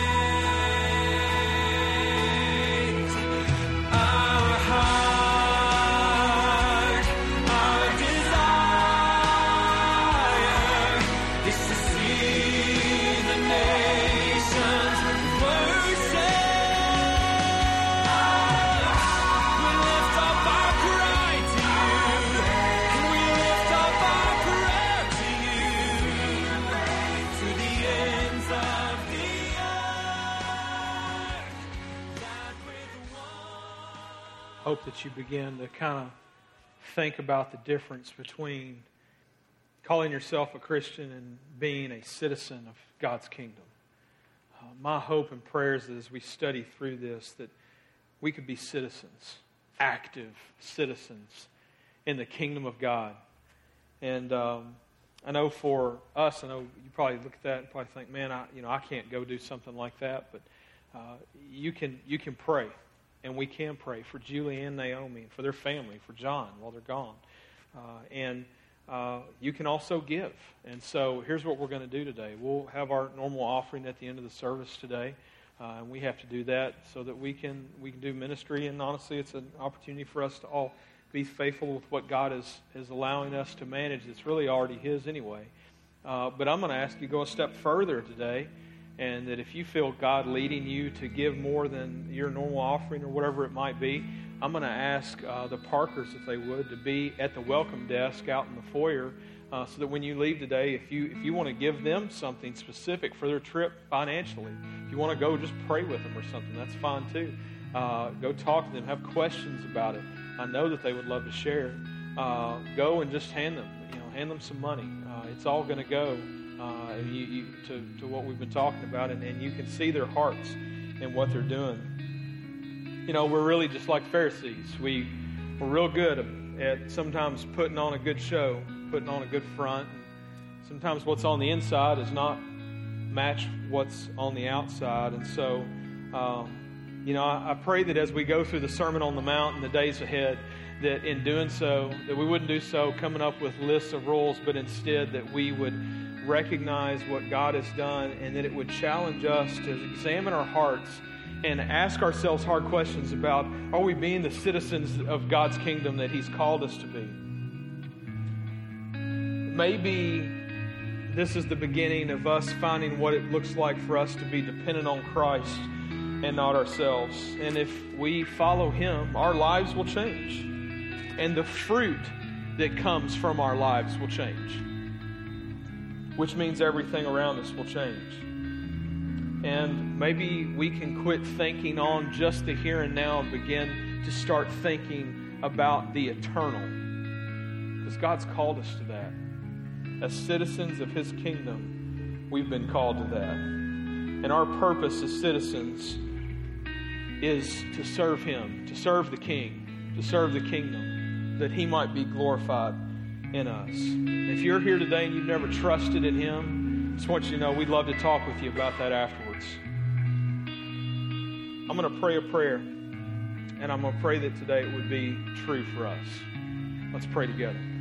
Our heart hope that you begin to kind of think about the difference between calling yourself a Christian and being a citizen of God's kingdom. Uh, my hope and prayers is as we study through this that we could be citizens, active citizens in the kingdom of God. And um, I know for us, I know you probably look at that and probably think, man, I, you know, I can't go do something like that. But uh, you can you can pray, and we can pray for Julie and Naomi, and for their family, for John while they're gone. Uh, and uh, you can also give. And so here's what we're going to do today. We'll have our normal offering at the end of the service today. Uh, and we have to do that so that we can we can do ministry. And honestly, it's an opportunity for us to all be faithful with what God is, is allowing us to manage. It's really already His anyway. Uh, but I'm going to ask you to go a step further today, and that if you feel God leading you to give more than your normal offering or whatever it might be, I'm going to ask uh, the Parkers, if they would, to be at the welcome desk out in the foyer, uh, so that when you leave today, if you if you want to give them something specific for their trip financially, if you want to go just pray with them or something, that's fine too. Uh, go talk to them, have questions about it. I know that they would love to share. Uh, go and just hand them, you know, hand them some money. Uh, it's all going to go uh, you, you, to, to what we've been talking about, and, and you can see their hearts and what they're doing. You know, we're really just like Pharisees. We, we're real good at sometimes putting on a good show, putting on a good front. Sometimes what's on the inside is not match what's on the outside. And so, um, you know, I, I pray that as we go through the Sermon on the Mount in the days ahead, that in doing so, that we wouldn't do so coming up with lists of rules, but instead that we would recognize what God has done, and that it would challenge us to examine our hearts and ask ourselves hard questions about, are we being the citizens of God's kingdom that He's called us to be? Maybe this is the beginning of us finding what it looks like for us to be dependent on Christ and not ourselves. And if we follow Him, our lives will change. And the fruit that comes from our lives will change. Which means everything around us will change. And maybe we can quit thinking on just the here and now and begin to start thinking about the eternal. Because God's called us to that. As citizens of His kingdom, we've been called to that. And our purpose as citizens is to serve Him, to serve the King, to serve the kingdom, that He might be glorified in us. If you're here today and you've never trusted in Him, I just want you to know we'd love to talk with you about that afterwards. I'm going to pray a prayer, and I'm going to pray that today it would be true for us. Let's pray together.